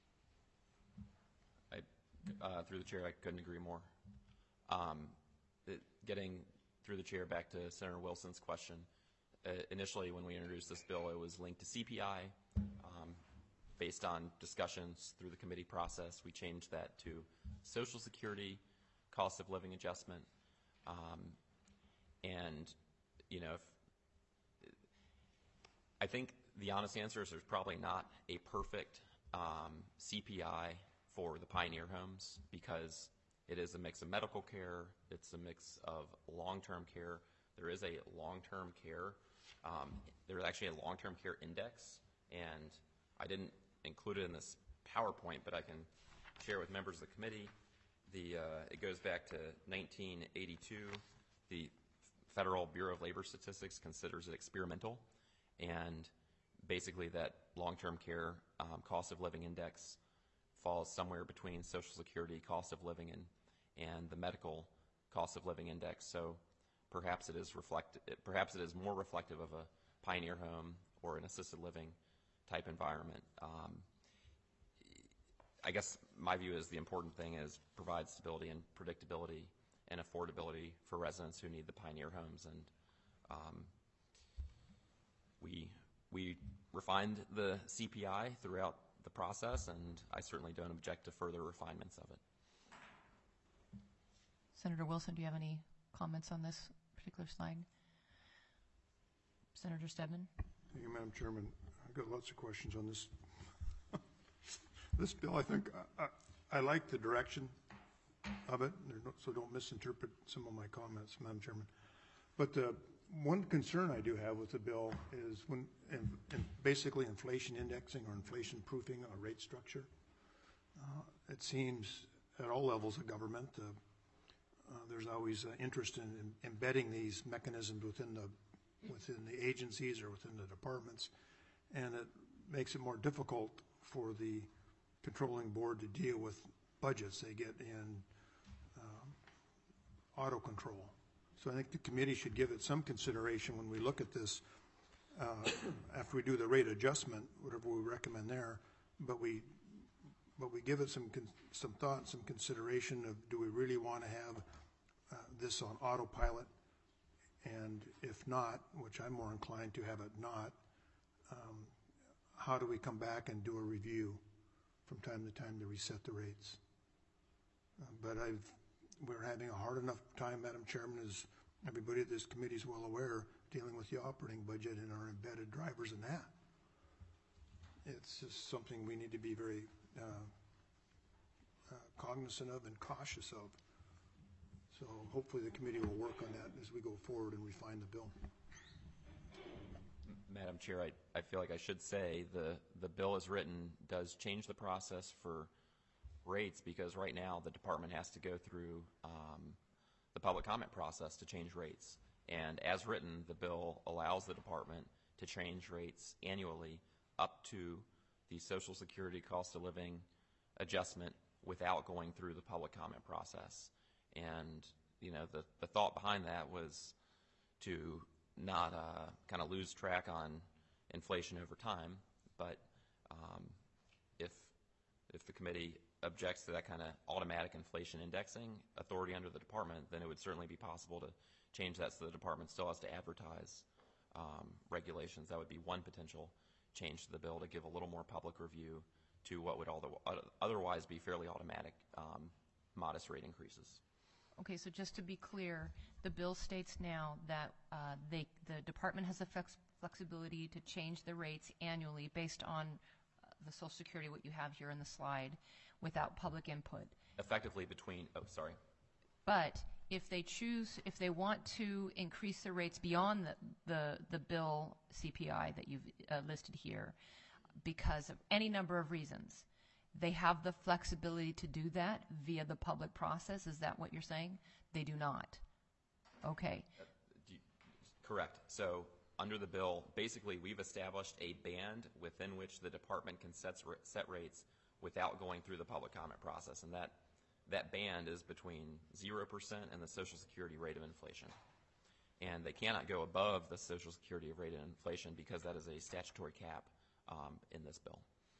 I, uh, through the chair, I couldn't agree more. Um, it, getting through the chair back to Senator Wilson's question, uh, initially when we introduced this bill, it was linked to C P I. Um, based on discussions through the committee process, we changed that to Social Security cost of living adjustment. Um, and, you know, if, I think the honest answer is there's probably not a perfect um, C P I for the Pioneer Homes, because it is a mix of medical care, it's a mix of long-term care. There is a long-term care, um, there's actually a long-term care index, and I didn't include it in this PowerPoint, but I can share with members of the committee. The, uh, it goes back to nineteen eighty-two. The Federal Bureau of Labor Statistics considers it experimental, and basically that long-term care um, cost of living index falls somewhere between Social Security cost of living and, and the medical cost of living index. So perhaps it is reflect, perhaps it is more reflective of a Pioneer Home or an assisted living type environment. Um, I guess my view is the important thing is provide stability and predictability and affordability for residents who need the Pioneer homes. And um, we we refined the C P I throughout the process, and I certainly don't object to further refinements of it. Senator Wilson, do you have any comments on this particular slide? Senator Stedman? Thank you, Madam Chairman. I've got lots of questions on this. This bill, I think, I, I, I like the direction of it, no, so don't misinterpret some of my comments, Madam Chairman. But uh, one concern I do have with the bill is when, in, in basically inflation indexing or inflation proofing a rate structure. Uh, it seems at all levels of government, uh, uh, there's always uh, interest in, in embedding these mechanisms within the within the agencies or within the departments, and it makes it more difficult for the controlling board to deal with budgets they get in um, auto control. So I think the committee should give it some consideration when we look at this uh, after we do the rate adjustment, whatever we recommend there, but we but we give it some con some thought, some consideration of do we really want to have uh, this on autopilot, and if not, which I'm more inclined to have it not, um, how do we come back and do a review from time to time to reset the rates? Uh, but I've we're having a hard enough time, Madam Chairman, as everybody at this committee is well aware, dealing with the operating budget and our embedded drivers in that. It's just something we need to be very uh, uh, cognizant of and cautious of. So hopefully the committee will work on that as we go forward and refine the bill. Madam Chair, I, I feel like I should say the, the bill as written does change the process for rates, because right now the department has to go through um, the public comment process to change rates. And as written, the bill allows the department to change rates annually up to the Social Security cost of living adjustment without going through the public comment process. And you know, the, the thought behind that was to not uh, kind of lose track on inflation over time, but um, if if the committee objects to that kind of automatic inflation indexing authority under the department, then it would certainly be possible to change that so the department still has to advertise um, regulations. That would be one potential change to the bill to give a little more public review to what would otherwise be fairly automatic um, modest rate increases. Okay, so just to be clear, the bill states now that uh, they, the department has the flex flexibility to change the rates annually based on uh, the Social Security, what you have here in the slide, without public input. Effectively between, oh, sorry. But if they choose, if they want to increase the rates beyond the, the, the bill C P I that you've uh, listed here, because of any number of reasons, they have the flexibility to do that via the public process. Is that what you're saying? They do not. Okay. Uh, do you, correct. So under the bill, basically we've established a band within which the department can set, set rates without going through the public comment process. And that, that band is between zero percent and the Social Security rate of inflation. And they cannot go above the Social Security rate of inflation because that is a statutory cap um, in this bill.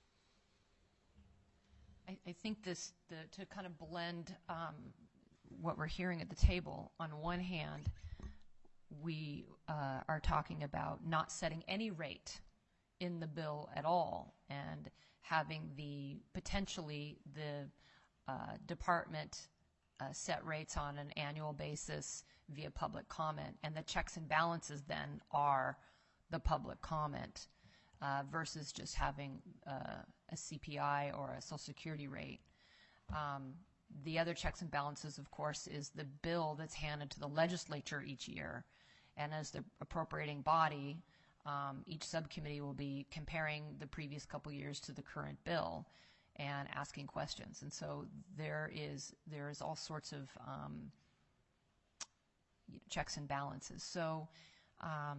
I, I think this, the, to kind of blend um, what we're hearing at the table, on one hand, we uh, are talking about not setting any rate in the bill at all and having the, potentially, the uh, department uh, set rates on an annual basis via public comment, and the checks and balances then are the public comment uh, versus just having uh, a C P I or a Social Security rate. Um, the other checks and balances, of course, is the bill that's handed to the legislature each year. And as the appropriating body, um, each subcommittee will be comparing the previous couple years to the current bill and asking questions. And so there is, there is all sorts of um, checks and balances. So um,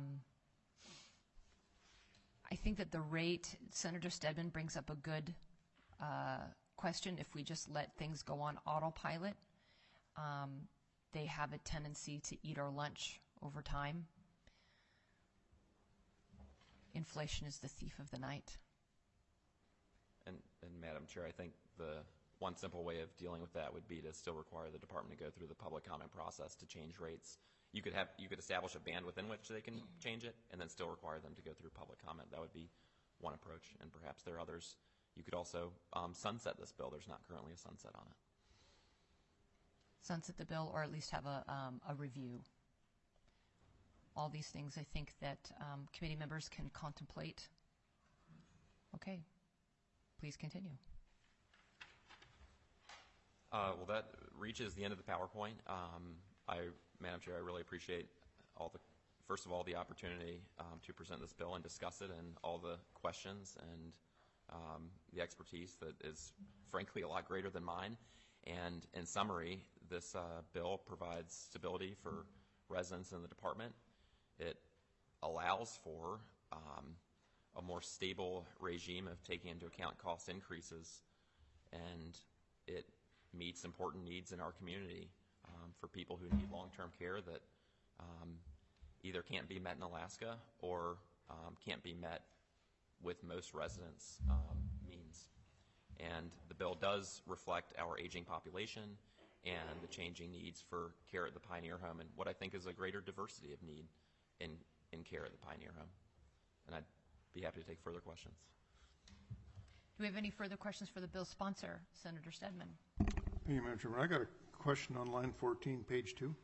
I think that the rate, Senator Stedman brings up a good uh, question. If we just let things go on autopilot, um, they have a tendency to eat our lunch over time. inflation is the thief of the night. And, and Madam Chair, I think the one simple way of dealing with that would be to still require the department to go through the public comment process to change rates. You could have, you could establish a band within which they can change it, and then still require them to go through public comment. That would be one approach, and perhaps there are others. You could also um, sunset this bill. There's not currently a sunset on it. Sunset the bill, or at least have a, um, a review. All these things I think that um, committee members can contemplate. Okay, please continue. Uh, well, that reaches the end of the PowerPoint. Um, I, Madam Chair, I really appreciate all the, first of all, the opportunity um, to present this bill and discuss it, and all the questions and um, the expertise that is, frankly, a lot greater than mine. And in summary, this uh, bill provides stability for residents in the department. It allows for um, a more stable regime of taking into account cost increases, and it meets important needs in our community um, for people who need long-term care that um, either can't be met in Alaska or um, can't be met with most residents' um, means. And the bill does reflect our aging population and the changing needs for care at the Pioneer Home, and what I think is a greater diversity of need in, in care at the Pioneer Home. And I'd be happy to take further questions. Do we have any further questions for the bill sponsor, Senator Stedman? Thank you, Madam Chairman. I got a question on line fourteen, page two.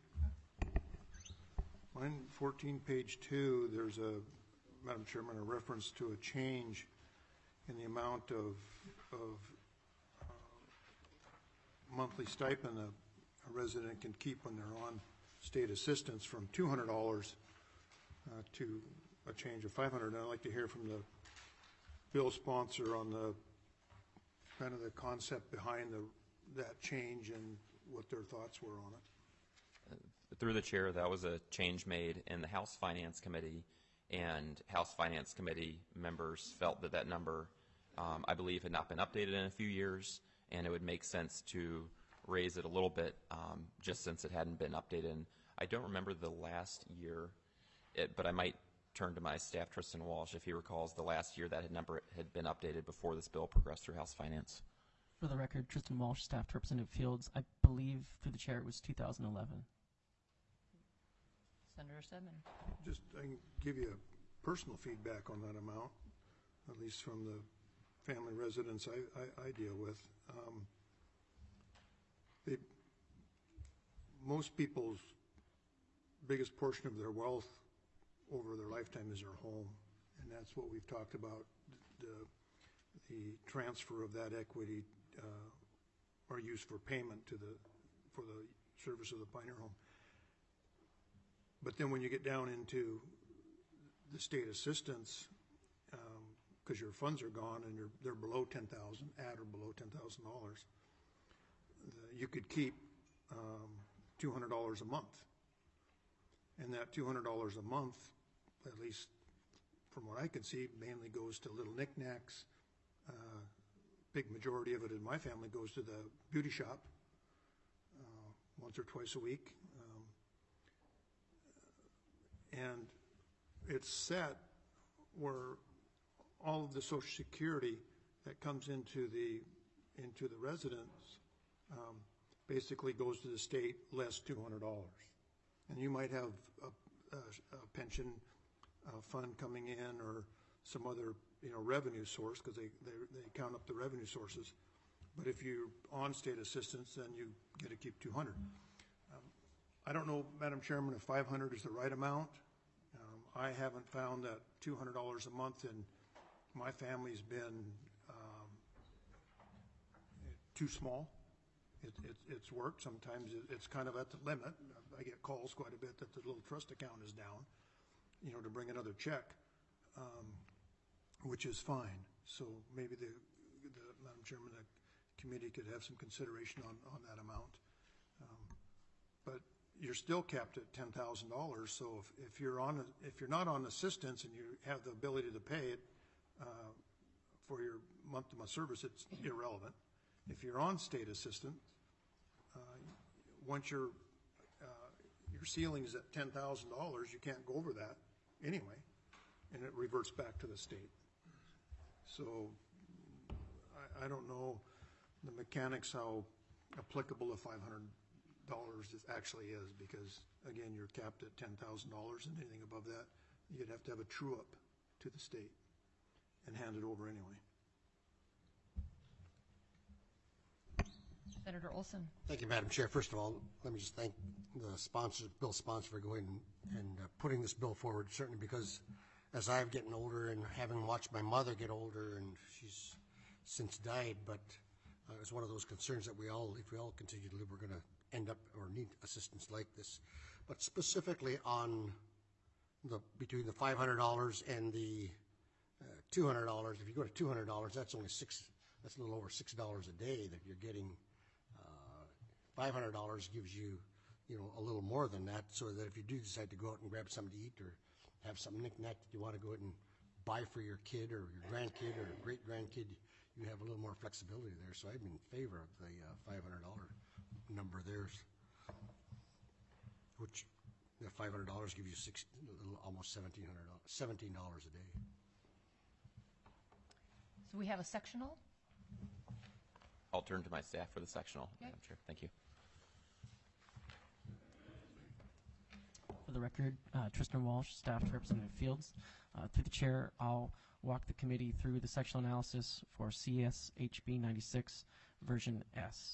Line fourteen, page two, there's a, Madam Chairman, a reference to a change in the amount of, of uh, monthly stipend a, a resident can keep when they're on state assistance from two hundred dollars uh, to a change of five hundred dollars. And I'd like to hear from the bill sponsor on the kind of the concept behind the, that change and what their thoughts were on it. Through the chair, that was a change made in the House Finance Committee, and House Finance Committee members felt that that number, um, I believe, had not been updated in a few years, and it would make sense to raise it a little bit um, just since it hadn't been updated. And I don't remember the last year, it, but I might turn to my staff, Tristan Walsh, if he recalls the last year that had number had been updated before this bill progressed through House Finance. For the record, Tristan Walsh, staff to Representative Fields. I believe through the chair it was two thousand eleven. Senator Stedman. Just, I can give you a personal feedback on that amount, at least from the family residents I, I, I deal with. Um, they, most people's biggest portion of their wealth over their lifetime is their home, and that's what we've talked about, the, the transfer of that equity uh, or use for payment to the, for the service of the Pioneer Home. But then when you get down into the state assistance, because um, your funds are gone and you're, they're below ten thousand, at or below ten thousand dollars, you could keep um, two hundred dollars a month. And that two hundred dollars a month, at least from what I can see, mainly goes to little knickknacks. Uh, big majority of it in my family goes to the beauty shop uh, once or twice a week. And it's set where all of the Social Security that comes into the into the residents um, basically goes to the state less two hundred dollars. And you might have a, a, a pension uh, fund coming in or some other you know revenue source, because they, they they count up the revenue sources. But if you're on state assistance, then you get to keep two hundred dollars. I don't know, Madam Chairman, if five hundred is the right amount. Um, I haven't found that two hundred dollars a month in my family's been um, too small. It, it, it's worked. Sometimes it, it's kind of at the limit. I get calls quite a bit that the little trust account is down, you know, to bring another check, um, which is fine. So maybe the, the Madam Chairman, the committee could have some consideration on, on that amount. Um, but you're still capped at ten thousand dollars. So if, if you're on, if you're not on assistance and you have the ability to pay it uh, for your month-to-month service, it's irrelevant. If you're on state assistance, uh, once your uh, your ceiling is at ten thousand dollars, you can't go over that anyway. and it reverts back to the state. So I, I don't know the mechanics how applicable the five hundred dollars is, actually is, because again, you're capped at ten thousand dollars, and anything above that, you'd have to have a true up to the state and hand it over anyway. Senator Olson. Thank you, Madam Chair. First of all, let me just thank the sponsor, bill sponsor, for going and, and uh, putting this bill forward, certainly because as I'm getting older and having watched my mother get older, and she's since died, but uh, it's one of those concerns that we all, if we all continue to live, we're going to end up or need assistance like this. But specifically on the, between the five hundred dollars and the uh, two hundred dollars, if you go to two hundred dollars, that's only six, that's a little over six dollars a day that you're getting. five hundred dollars gives you, you know, a little more than that, so that if you do decide to go out and grab something to eat or have some knick-knack that you want to go out and buy for your kid or your grandkid or great-grandkid, you have a little more flexibility there. So I'm in favor of the uh, five hundred dollars number there, which the five hundred dollars gives you six, almost seventeen hundred dollars, seventeen dollars a day. So we have a sectional. I'll turn to my staff for the sectional, Okay. Madam Chair. Thank you. For the record, uh, Tristan Walsh, staff to Representative Fields. Uh, through the chair, I'll walk the committee through the sectional analysis for C S H B ninety-six version S.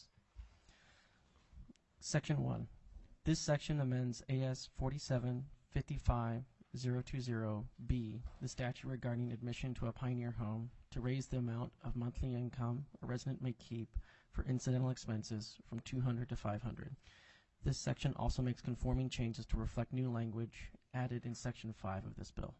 Section one. This section amends A S forty-seven fifty-five thousand twenty B, the statute regarding admission to a pioneer home, to raise the amount of monthly income a resident may keep for incidental expenses from two hundred dollars to five hundred dollars. This section also makes conforming changes to reflect new language added in Section five of this bill.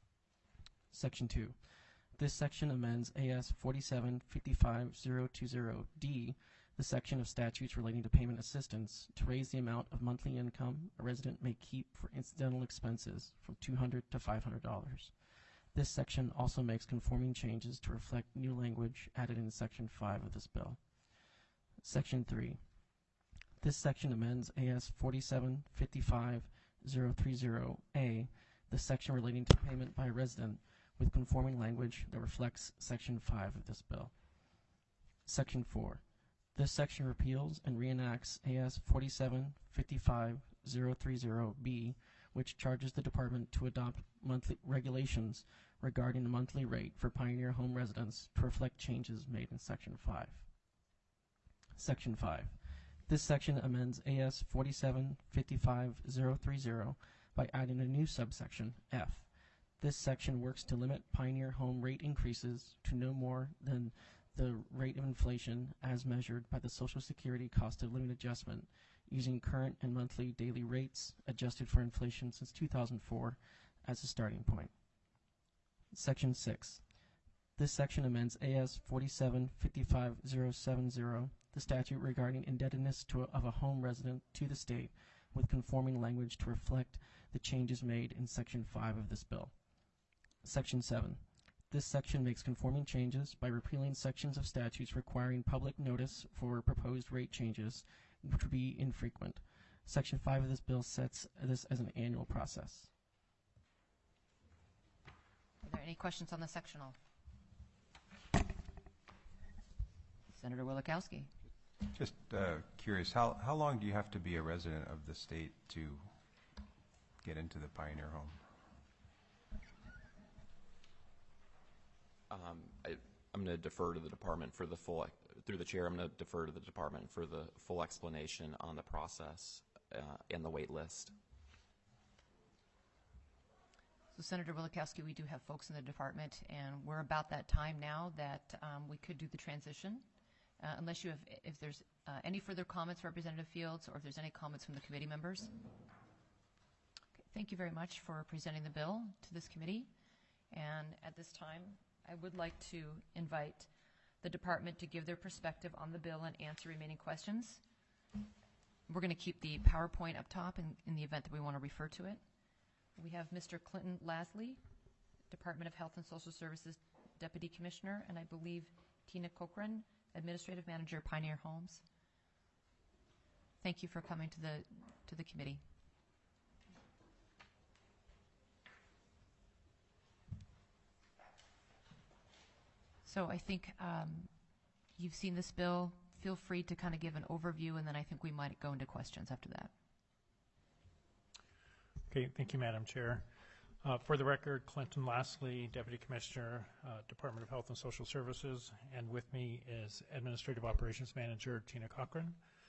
Section two. This section amends A S forty-seven fifty-five thousand twenty D, the section of statutes relating to payment assistance, to raise the amount of monthly income a resident may keep for incidental expenses from two hundred dollars to five hundred dollars. This section also makes conforming changes to reflect new language added in Section five of this bill. Section three. This section amends A S forty-seven fifty-five thousand thirty A, the section relating to payment by a resident, with conforming language that reflects Section five of this bill. Section four. This section repeals and reenacts A S forty-seven fifty-five thousand thirty B, which charges the department to adopt monthly regulations regarding the monthly rate for pioneer home residents to reflect changes made in Section five. Section five. This section amends A S forty-seven fifty-five thousand thirty by adding a new subsection, F. This section works to limit pioneer home rate increases to no more than the rate of inflation as measured by the Social Security Cost of Living Adjustment, using current and monthly daily rates adjusted for inflation since two thousand four as a starting point. Section six. This section amends A S forty-seven fifty-five thousand seventy, the statute regarding indebtedness to a, of a home resident to the state, with conforming language to reflect the changes made in Section five of this bill. Section seven. This section makes conforming changes by repealing sections of statutes requiring public notice for proposed rate changes, which would be infrequent. Section five of this bill sets this as an annual process. Are there any questions on the sectional? Senator Wielechowski. Just uh, curious, how, how long do you have to be a resident of the state to get into the Pioneer Home? Um, I, I'm going to defer to the department for the full, through the chair, I'm going to defer to the department for the full explanation on the process uh, and the wait list. So Senator Wielechowski, we do have folks in the department, and we're about that time now that um, we could do the transition. Uh, unless you have, if there's uh, any further comments, Representative Fields, or if there's any comments from the committee members. Okay, thank you very much for presenting the bill to this committee. And at this time, I would like to invite the department to give their perspective on the bill and answer remaining questions. We're going to keep the PowerPoint up top in, in the event that we want to refer to it. We have Mister Clinton Lasley, Department of Health and Social Services Deputy Commissioner, and I believe Tina Cochran, Administrative Manager, Pioneer Homes. Thank you for coming to the to the committee. So I think um, you've seen this bill. Feel free to kind of give an overview, and then I think we might go into questions after that. Okay, thank you, Madam Chair. Uh, for the record, Clinton Lastly, Deputy Commissioner, uh, Department of Health and Social Services, and with me is Administrative Operations Manager Tina Cochran.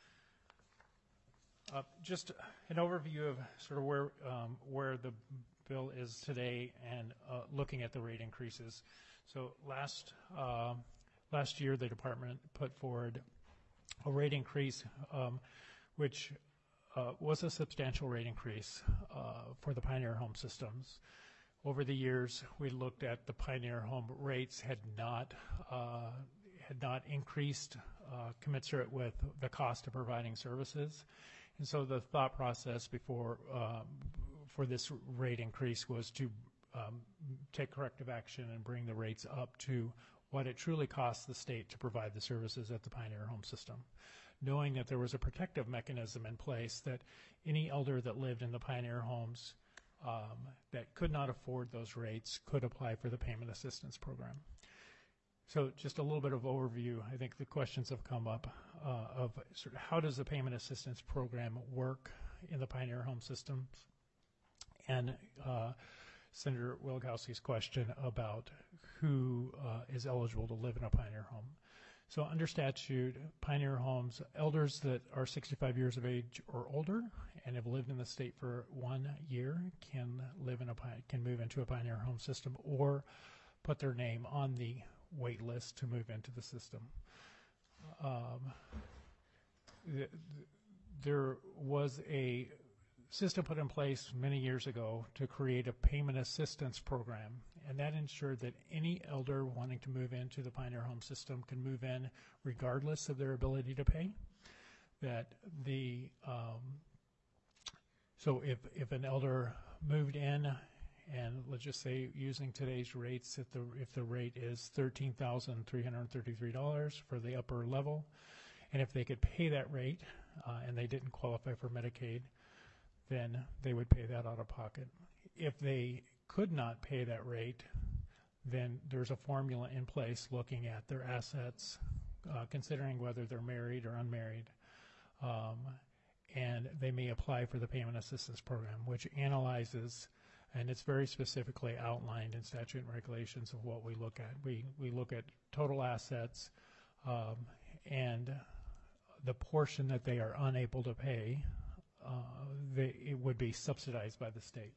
Uh, just an overview of sort of where um, where the bill is today, and uh, looking at the rate increases. So last uh, last year, the department put forward a rate increase, um, which uh, was a substantial rate increase uh, for the Pioneer Home systems. Over the years, we looked at the Pioneer Home rates had not uh, had not increased uh, commensurate with the cost of providing services. And so the thought process before um, for this rate increase was to um, take corrective action and bring the rates up to what it truly costs the state to provide the services at the Pioneer Home system, knowing that there was a protective mechanism in place that any elder that lived in the Pioneer homes um, that could not afford those rates could apply for the payment assistance program. So just a little bit of overview. I think the questions have come up uh, of sort of how does the payment assistance program work in the Pioneer Home systems, and uh, Senator Wilgowski's question about who uh, is eligible to live in a Pioneer Home. So under statute, Pioneer Homes, elders that are sixty-five years of age or older and have lived in the state for one year can live in a can move into a Pioneer Home system or put their name on the wait list to move into the system. Um, th- th- there was a system put in place many years ago to create a payment assistance program, and that ensured that any elder wanting to move into the Pioneer Home system can move in regardless of their ability to pay. That the um, so if if an elder moved in, and let's just say using today's rates, if the if the rate is thirteen thousand three hundred thirty-three dollars for the upper level, and if they could pay that rate uh, and they didn't qualify for Medicaid, then they would pay that out of pocket. If they could not pay that rate, then there's a formula in place looking at their assets, uh, considering whether they're married or unmarried, um, and they may apply for the payment assistance program, which analyzes, and it's very specifically outlined in statute and regulations of what we look at. We, we look at total assets um, and the portion that they are unable to pay, uh, they, it would be subsidized by the state.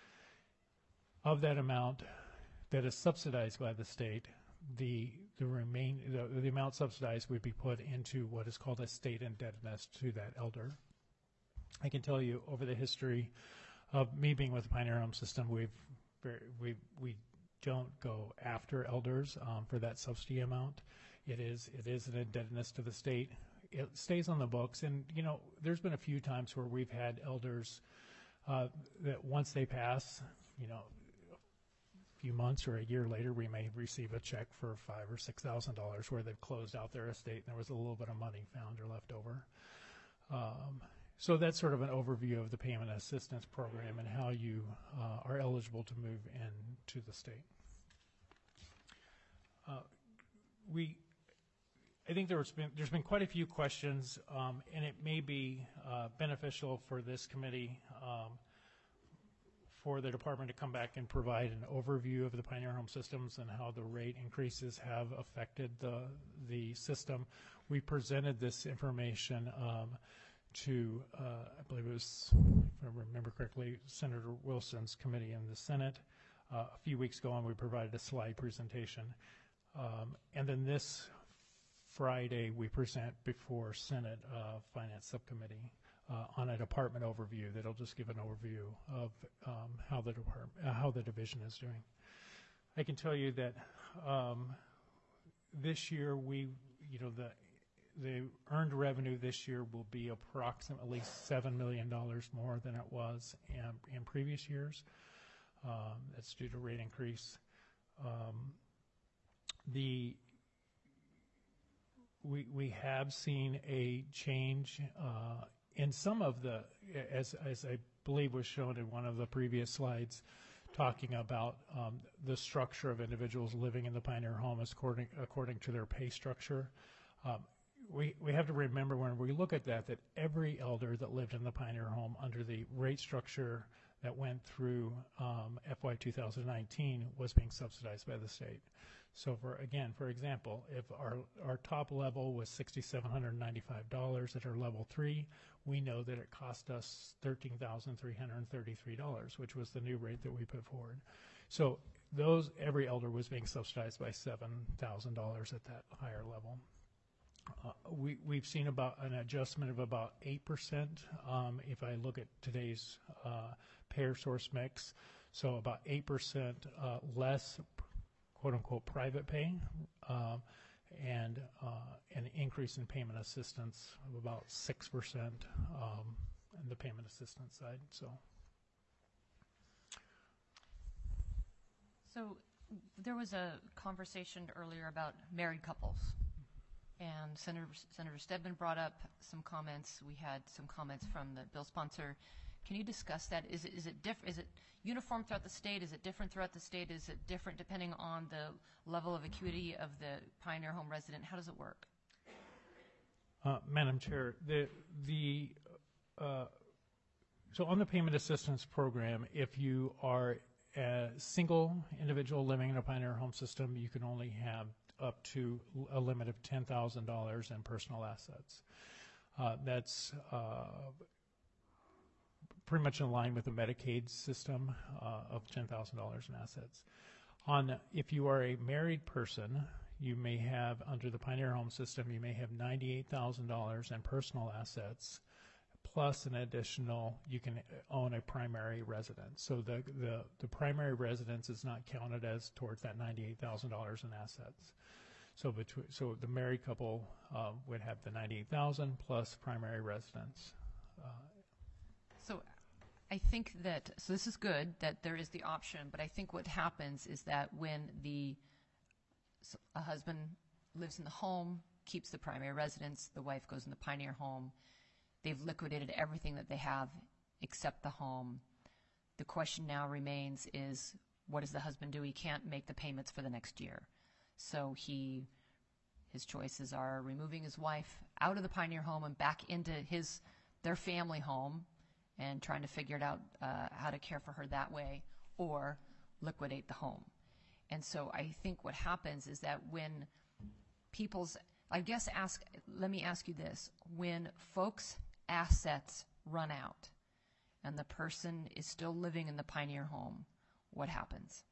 Of that amount that is subsidized by the state, the the remain the, the amount subsidized would be put into what is called a state indebtedness to that elder. I can tell you over the history of me being with the Pioneer Home system, we've very, we we don't go after elders um, for that subsidy amount. It is it is an indebtedness to the state. It stays on the books, and you know there's been a few times where we've had elders uh, that once they pass, you know, a few months or a year later, we may receive a check for five or six thousand dollars where they've closed out their estate and there was a little bit of money found or left over. Um, So that's sort of an overview of the payment assistance program and how you uh, are eligible to move into the state. Uh, we, I think there's been there's been quite a few questions, um, and it may be uh, beneficial for this committee um, for the department to come back and provide an overview of the Pioneer Home systems and how the rate increases have affected the the system. We presented this information Um, to, uh, I believe it was, if I remember correctly, Senator Wilson's committee in the Senate uh, a few weeks ago, and we provided a slide presentation. Um, and then this Friday, we present before Senate uh, Finance Subcommittee uh, on a department overview that'll just give an overview of um, how the department, uh, how the division is doing. I can tell you that um, this year we, you know, the The earned revenue this year will be approximately seven million dollars more than it was in, in previous years. Um, that's due to rate increase. Um, the we we have seen a change uh, in some of the, as as I believe was shown in one of the previous slides, talking about um, the structure of individuals living in the Pioneer home as according, according to their pay structure. Um, we, we have to remember when we look at that, that every elder that lived in the Pioneer home under the rate structure that went through um, F Y two thousand nineteen was being subsidized by the state. So for, again, for example, if our, our top level was six thousand seven hundred ninety-five dollars at our level three, we know that it cost us thirteen thousand three hundred thirty-three dollars, which was the new rate that we put forward. So those, every elder was being subsidized by seven thousand dollars at that higher level. Uh, we, we've seen about an adjustment of about eight percent um, if I look at today's uh, payer source mix. So about eight percent uh, less quote-unquote private pay, um, and uh, an increase in payment assistance of about six percent um, on the payment assistance side. So, So there was a conversation earlier about married couples, and Senator, Senator Stedman brought up some comments. We had some comments from the bill sponsor. Can you discuss that? Is it, is it diff- is it uniform throughout the state? Is it different throughout the state? Is it different depending on the level of acuity of the Pioneer home resident? How does it work? uh, Madam Chair, the the uh, so on the payment assistance program, if you are a single individual living in a Pioneer home system, you can only have up to a limit of ten thousand dollars in personal assets. Uh, that's uh, pretty much in line with the Medicaid system uh, of ten thousand dollars in assets. On, if you are a married person, you may have, under the Pioneer home system, you may have ninety-eight thousand dollars in personal assets, plus an additional, you can own a primary residence. So the, the, the primary residence is not counted as towards that ninety-eight thousand dollars in assets. So between, so the married couple uh, would have the ninety-eight thousand plus primary residence. Uh, So I think that, so this is good that there is the option, but I think what happens is that when the, a husband lives in the home, keeps the primary residence, the wife goes in the Pioneer home, they've liquidated everything that they have except the home. The question now remains is, what does the husband do? He can't make the payments for the next year. So he, his choices are removing his wife out of the Pioneer home and back into his, their family home, and trying to figure it out uh, how to care for her that way, or liquidate the home. And so I think what happens is that when people's, I guess ask, let me ask you this, when folks' assets run out and the person is still living in the Pioneer home, what happens?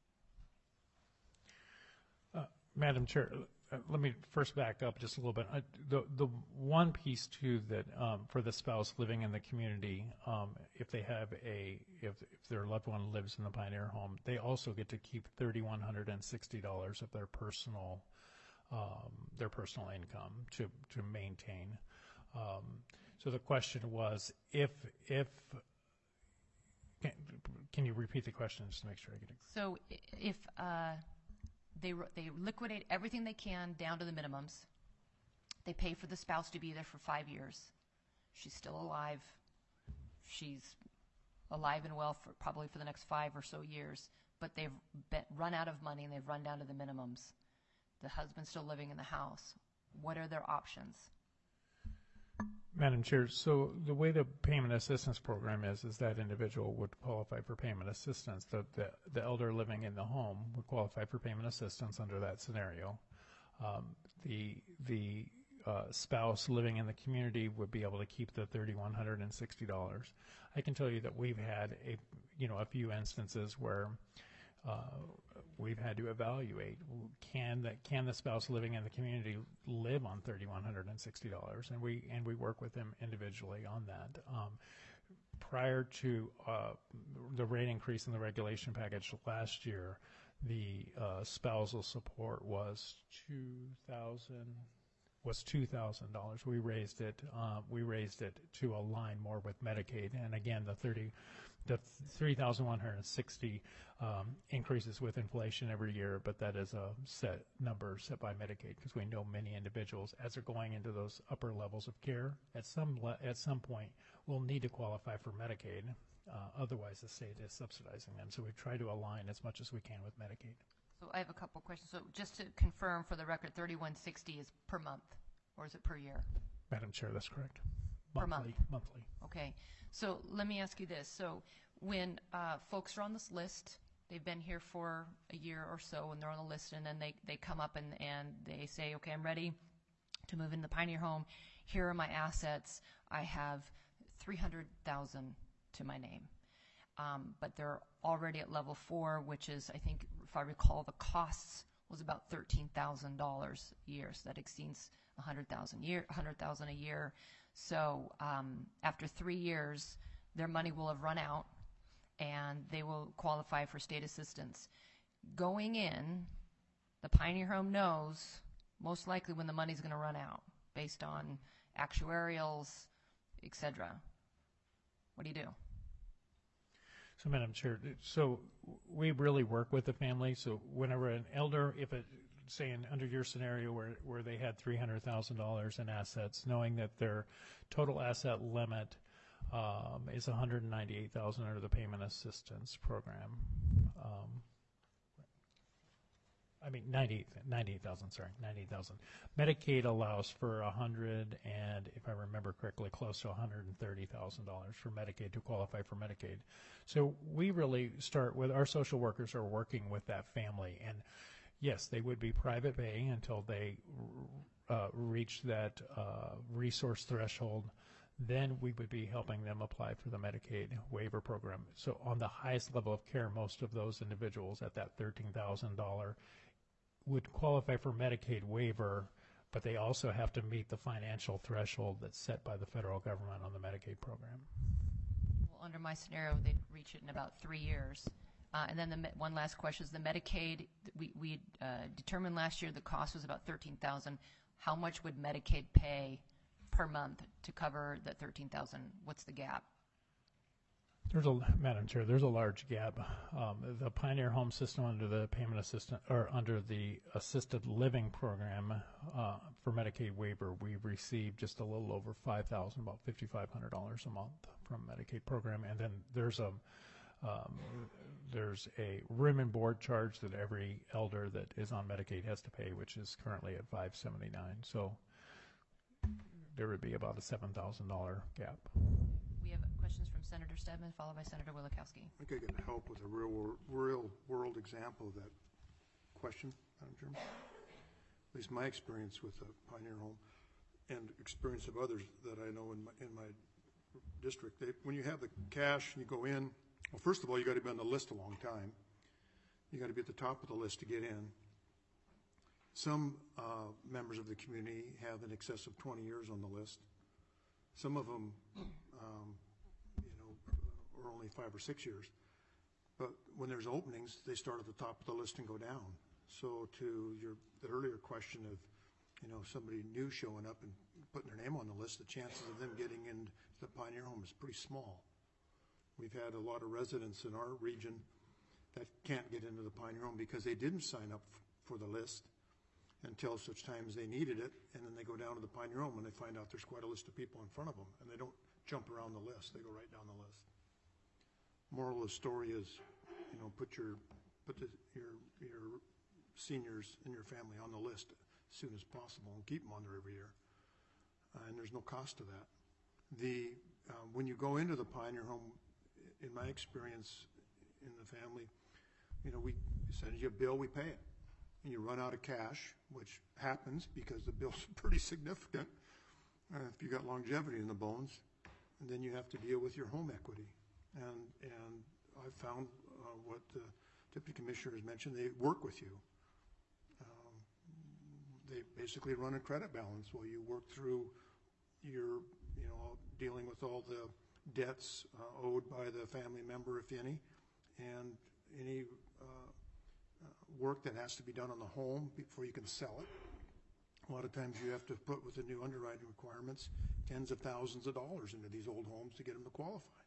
Uh, Madam Chair, uh, let me first back up just a little bit. Uh, the the one piece too that um, for the spouse living in the community, um, if they have a if, if their loved one lives in the Pioneer home, they also get to keep three thousand one hundred sixty dollars of their personal um, their personal income to to maintain. Um, so the question was, if if can, can you repeat the question just to make sure I get it? So if uh, They, they liquidate everything they can down to the minimums. They pay for the spouse to be there for five years. She's still alive. She's alive and well for probably for the next five or so years. But they've been, run out of money and they've run down to the minimums. The husband's still living in the house. What are their options? Madam Chair, so the way the payment assistance program is, is that individual would qualify for payment assistance. The, the, the elder living in the home would qualify for payment assistance under that scenario. Um, the the uh, spouse living in the community would be able to keep the three thousand one hundred sixty dollars. I can tell you that we've had a you know a few instances where uh, we've had to evaluate can the can the spouse living in the community live on three thousand one hundred sixty dollars, and we and we work with them individually on that. Um, prior to uh, the rate increase in the regulation package last year, the uh, spousal support was two thousand was two thousand dollars. We raised it uh, we raised it to align more with Medicaid, and again the thirty. The three thousand one hundred sixty um, increases with inflation every year, but that is a set number set by Medicaid because we know many individuals, as they're going into those upper levels of care, at some le- at some point will need to qualify for Medicaid. uh, otherwise the state is subsidizing them. So we try to align as much as we can with Medicaid. So I have a couple questions. So just to confirm for the record, thirty-one sixty is per month, or is it per year? Madam Chair, that's correct. Per Monthly, month. monthly. Okay. So let me ask you this. So when uh, folks are on this list, they've been here for a year or so, and they're on the list, and then they, they come up and, and they say, okay, I'm ready to move in the Pioneer Home. Here are my assets. I have three hundred thousand dollars to my name. Um, but they're already at level four, which is, I think, if I recall, the costs was about thirteen thousand dollars a year. So that exceeds one hundred thousand dollars year, one hundred thousand dollars a year. So um, after three years, their money will have run out, and they will qualify for state assistance. Going in, the Pioneer Home knows most likely when the money's going to run out based on actuarials, et cetera. What do you do? So, Madam Chair, so we really work with the family. So whenever an elder, if it, say in, under your scenario where, where they had three hundred thousand dollars in assets, knowing that their total asset limit um, is one hundred ninety-eight thousand dollars under the payment assistance program. Um, I mean, ninety-eight, ninety-eight thousand, sorry, ninety-eight thousand. Medicaid allows for one hundred, and if I remember correctly, close to one hundred thirty thousand dollars for Medicaid to qualify for Medicaid. So we really start with, our social workers are working with that family, and yes, they would be private pay until they uh, reach that uh, resource threshold. Then we would be helping them apply for the Medicaid waiver program. So on the highest level of care, most of those individuals at that thirteen thousand dollars would qualify for Medicaid waiver, but they also have to meet the financial threshold that's set by the federal government on the Medicaid program. Well, under my scenario, they'd reach it in about three years. Uh, and then the me- one last question is the Medicaid. We, we uh, determined last year the cost was about thirteen thousand dollars. How much would Medicaid pay per month to cover that thirteen thousand dollars? What's the gap? There's a, Madam Chair, there's a large gap. Um, the Pioneer Home System under the payment assistant, or under the assisted living program uh, for Medicaid waiver, we received just a little over five thousand dollars, about fifty-five hundred dollars a month from Medicaid program. And then there's a um, there's a room and board charge that every elder that is on Medicaid has to pay, which is currently at five seventy-nine. So there would be about a seven thousand dollars gap. We have questions from Senator Stedman, followed by Senator Wielechowski. I think I can help with a real, wor- real world example of that question, Madam Chairman. At least my experience with the Pioneer Home and experience of others that I know in my, in my district. They, when you have the cash and you go in, well, first of all, you got to be on the list a long time. You got to be at the top of the list to get in. Some uh, members of the community have in excess of twenty years on the list. Some of them, um, you know, are only five or six years. But when there's openings, they start at the top of the list and go down. So to your the earlier question of, you know, somebody new showing up and putting their name on the list, the chances of them getting into the Pioneer Home is pretty small. We've had a lot of residents in our region that can't get into the Pioneer Home because they didn't sign up f- for the list until such time as they needed it, and then they go down to the Pioneer Home and they find out there's quite a list of people in front of them, and they don't jump around the list, they go right down the list. Moral of the story is, you know, put your put the, your your seniors in your family on the list as soon as possible and keep them on there every year, uh, and there's no cost to that. The uh, when you go into the Pioneer Home, in my experience in the family, you know, we send you a bill, we pay it. And you run out of cash, which happens because the bill's pretty significant uh, if you got longevity in the bones, and then you have to deal with your home equity. And and I found uh, what the Deputy Commissioner has mentioned, they work with you. Um, they basically run a credit balance while you work through your, you know, dealing with all the debts uh, owed by the family member, if any, and any uh, Uh, work that has to be done on the home before you can sell it. A lot of times you have to put with the new underwriting requirements tens of thousands of dollars into these old homes to get them to qualify.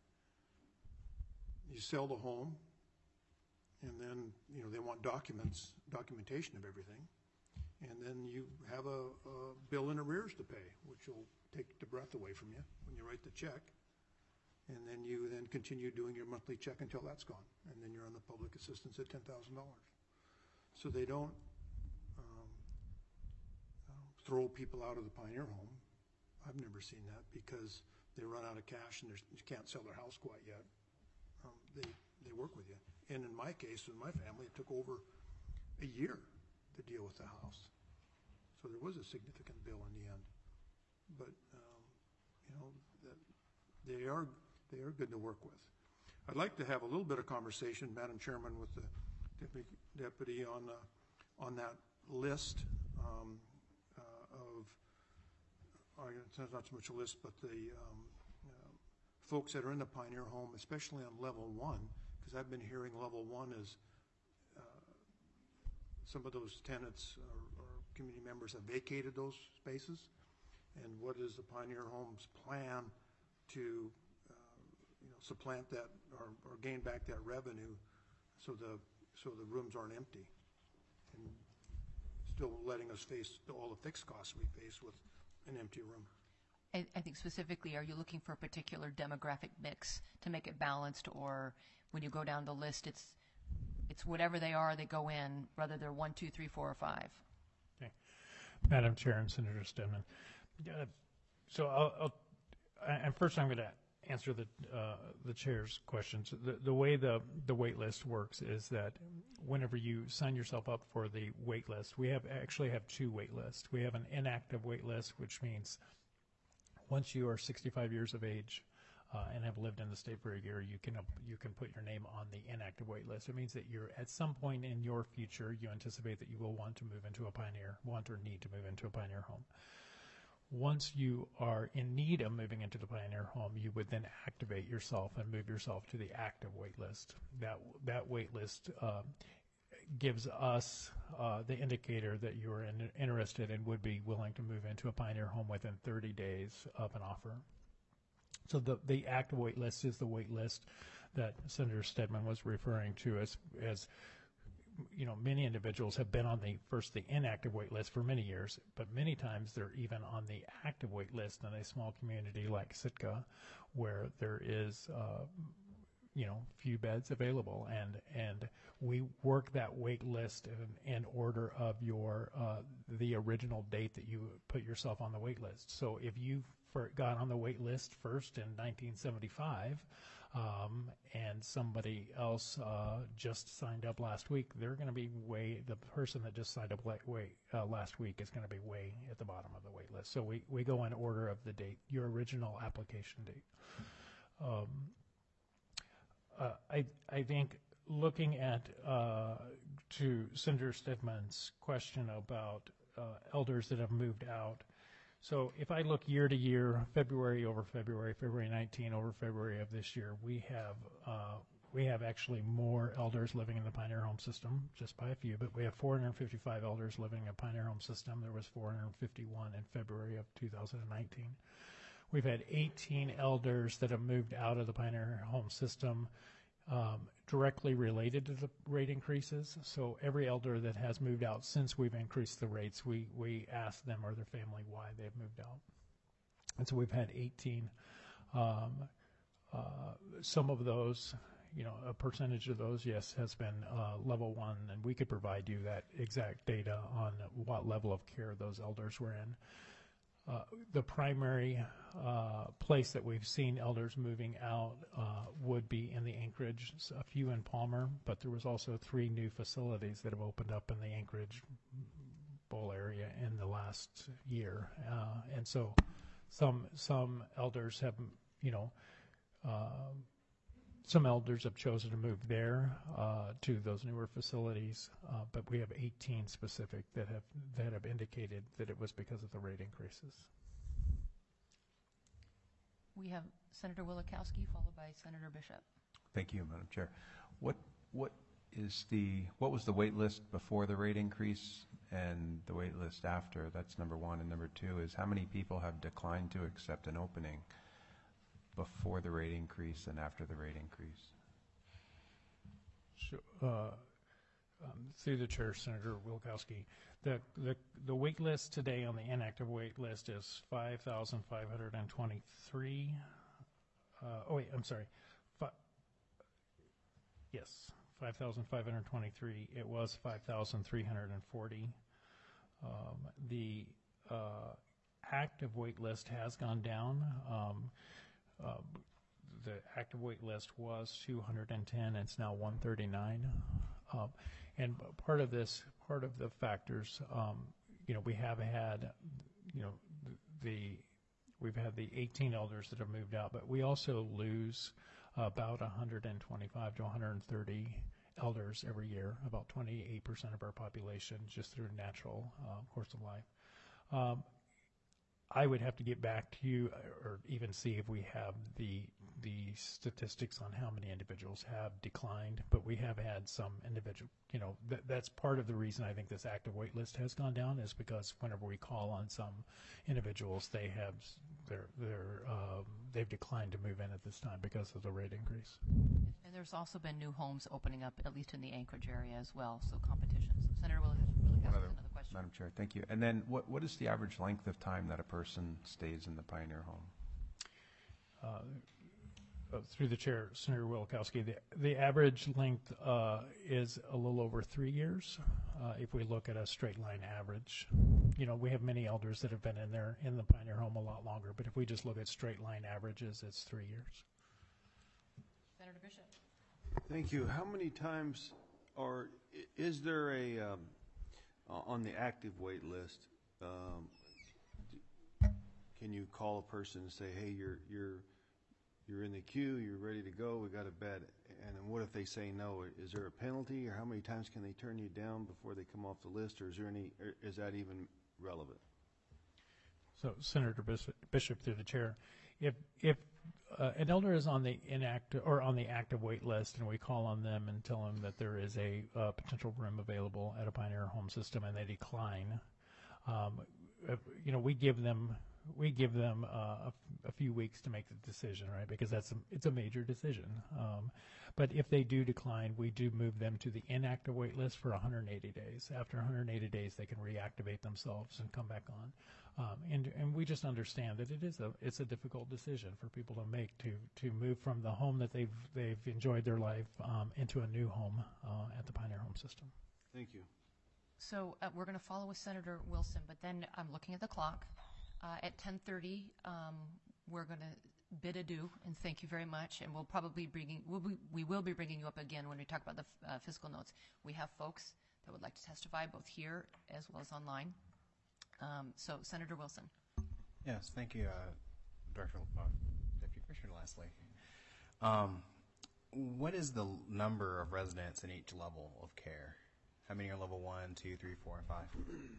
You sell the home, and then, you know, they want documents, documentation of everything, and then you have a, a bill in arrears to pay, which will take the breath away from you when you write the check. and then you then continue doing your monthly check until that's gone, and then you're on the public assistance at ten thousand dollars. So they don't um, uh, throw people out of the Pioneer Home. I've never seen that because they run out of cash and there's- you can't sell their house quite yet. Um, they they work with you. And in my case, with my family, it took over a year to deal with the house. So there was a significant bill in the end. But, um, you know, that they are they are good to work with. I'd like to have a little bit of conversation, Madam Chairman, with the deputy, deputy on the, on that list um, uh, of, uh, it's not so much a list, but the um, uh, folks that are in the Pioneer Home, especially on level one, because I've been hearing level one is uh, some of those tenants or, or community members have vacated those spaces. And what is the Pioneer Home's plan to uh, you know, supplant that or, or gain back that revenue so the so the rooms aren't empty and still letting us face all the fixed costs we face with an empty room. I, I think specifically, are you looking for a particular demographic mix to make it balanced, or when you go down the list, it's it's whatever they are, they go in, whether they're one, two, three, four, or five? Okay. Madam Chair and Senator Stedman. Uh, so I'll, I'll, and first I'm going to answer the uh, the chair's questions. The, the way the, the wait list works is that whenever you sign yourself up for the wait list, we have actually have two wait lists. We have an inactive wait list, which means once you are sixty-five years of age uh, and have lived in the state for a year, you can you can put your name on the inactive wait list. It means that you're at some point in your future, you anticipate that you will want to move into a Pioneer, want or need to move into a Pioneer Home. Once you are in need of moving into the Pioneer Home, you would then activate yourself and move yourself to the active wait list. That that wait list uh, gives us uh, the indicator that you are in, interested and would be willing to move into a Pioneer Home within thirty days of an offer. So the the active wait list is the wait list that Senator Stedman was referring to as as. You know, many individuals have been on the first the inactive wait list for many years, but many times they're even on the active wait list in a small community like Sitka, where there is, uh, you know, few beds available, and and we work that wait list in, in order of your uh, the original date that you put yourself on the wait list. So if you got on the wait list first in nineteen seventy-five. Um, and somebody else uh, just signed up last week, they're going to be way, the person that just signed up la- way, uh, last week is going to be way at the bottom of the wait list. So we, we go in order of the date, your original application date. Um, uh, I, I think looking at, uh, to Senator Stedman's question about uh, elders that have moved out, so if I look year to year, February over February, February nineteenth over February of this year, we have uh, we have actually more elders living in the Pioneer Home system, just by a few, but we have four hundred fifty-five elders living in a Pioneer Home system. There was four hundred fifty-one in February of two thousand nineteen. We've had eighteen elders that have moved out of the Pioneer Home system um, directly related to the rate increases. So every elder that has moved out since we've increased the rates, we, we ask them or their family why they've moved out. And so we've had eighteen. Um, uh, some of those, you know, a percentage of those, yes, has been uh, level one, and we could provide you that exact data on what level of care those elders were in. Uh, the primary uh, place that we've seen elders moving out uh, would be in the Anchorage, a few in Palmer, but there was also three new facilities that have opened up in the Anchorage Bowl area in the last year. Uh, and so some some elders have, you know, uh, some elders have chosen to move there uh, to those newer facilities, uh, but we have eighteen specific that have that have indicated that it was because of the rate increases. We have Senator Wielechowski, followed by Senator Bishop. Thank you, Madam Chair. What what is the what was the wait list before the rate increase and the wait list after? That's number one. And number two is how many people have declined to accept an opening before the rate increase and after the rate increase? So, uh, um, through the chair, Senator Wielechowski, the, the the wait list today on the inactive wait list is five thousand five hundred twenty-three uh, oh wait, I'm sorry. Fi- yes, five thousand five hundred twenty-three. It was five thousand three hundred forty. Um, the uh, active wait list has gone down. Um, uh, the active wait list was two hundred ten. It's now one thirty-nine. Um, and part of this, part of the factors, um, you know, we have had, you know, the we've had the eighteen elders that have moved out, but we also lose about one hundred twenty-five to one hundred thirty elders every year, about twenty-eight percent of our population, just through natural uh, course of life. Um, I would have to get back to you, or even see if we have the the statistics on how many individuals have declined, but we have had some individual, you know, th- that's part of the reason I think this active wait list has gone down, is because whenever we call on some individuals, they have, they're, they're, um, they've declined to move in at this time because of the rate increase. And there's also been new homes opening up, at least in the Anchorage area as well, so competition. So Senator Willis really has another question. Madam Chair, thank you. And then what, what is the average length of time that a person stays in the Pioneer home? Uh, uh, through the chair, Senator Wilkowski, the, the average length uh, is a little over three years. Uh, if we look at a straight line average, you know, we have many elders that have been in there in the Pioneer home a lot longer, but if we just look at straight line averages, it's three years. Senator Bishop. Thank you. How many times, or i- is there a, um, uh, on the active wait list, um, d- can you call a person and say, hey, you're, you're, you're in the queue, you're ready to go, we got a bed, and then what if they say no? Is there a penalty, or how many times can they turn you down before they come off the list, or is there any, or is that even relevant? So Senator Bishop, Bishop through the chair, if if uh, an elder is on the inactive or on the active wait list, and we call on them and tell them that there is a uh, potential room available at a Pioneer home system, and they decline, um, if, you know, we give them we give them uh, a, f- a few weeks to make the decision, right? Because that's a, it's a major decision. Um, but if they do decline, we do move them to the inactive wait list for one hundred eighty days. After one hundred eighty days, they can reactivate themselves and come back on. Um, and and we just understand that it is a it's a difficult decision for people to make to to move from the home that they've they've enjoyed their life um, into a new home uh, at the Pioneer Home System. Thank you. So uh, we're going to follow with Senator Wilson, but then I'm looking at the clock. Uh, at ten thirty, um, we're going to bid adieu and thank you very much. And we'll probably bringing we'll be, we will be bringing you up again when we talk about the f- uh, fiscal notes. We have folks that would like to testify both here as well as online. Um, so Senator Wilson. Yes, thank you, uh, Director uh, Deputy Commissioner Leslie. Um, what is the number of residents in each level of care? How many are level one, two, three, four, and five?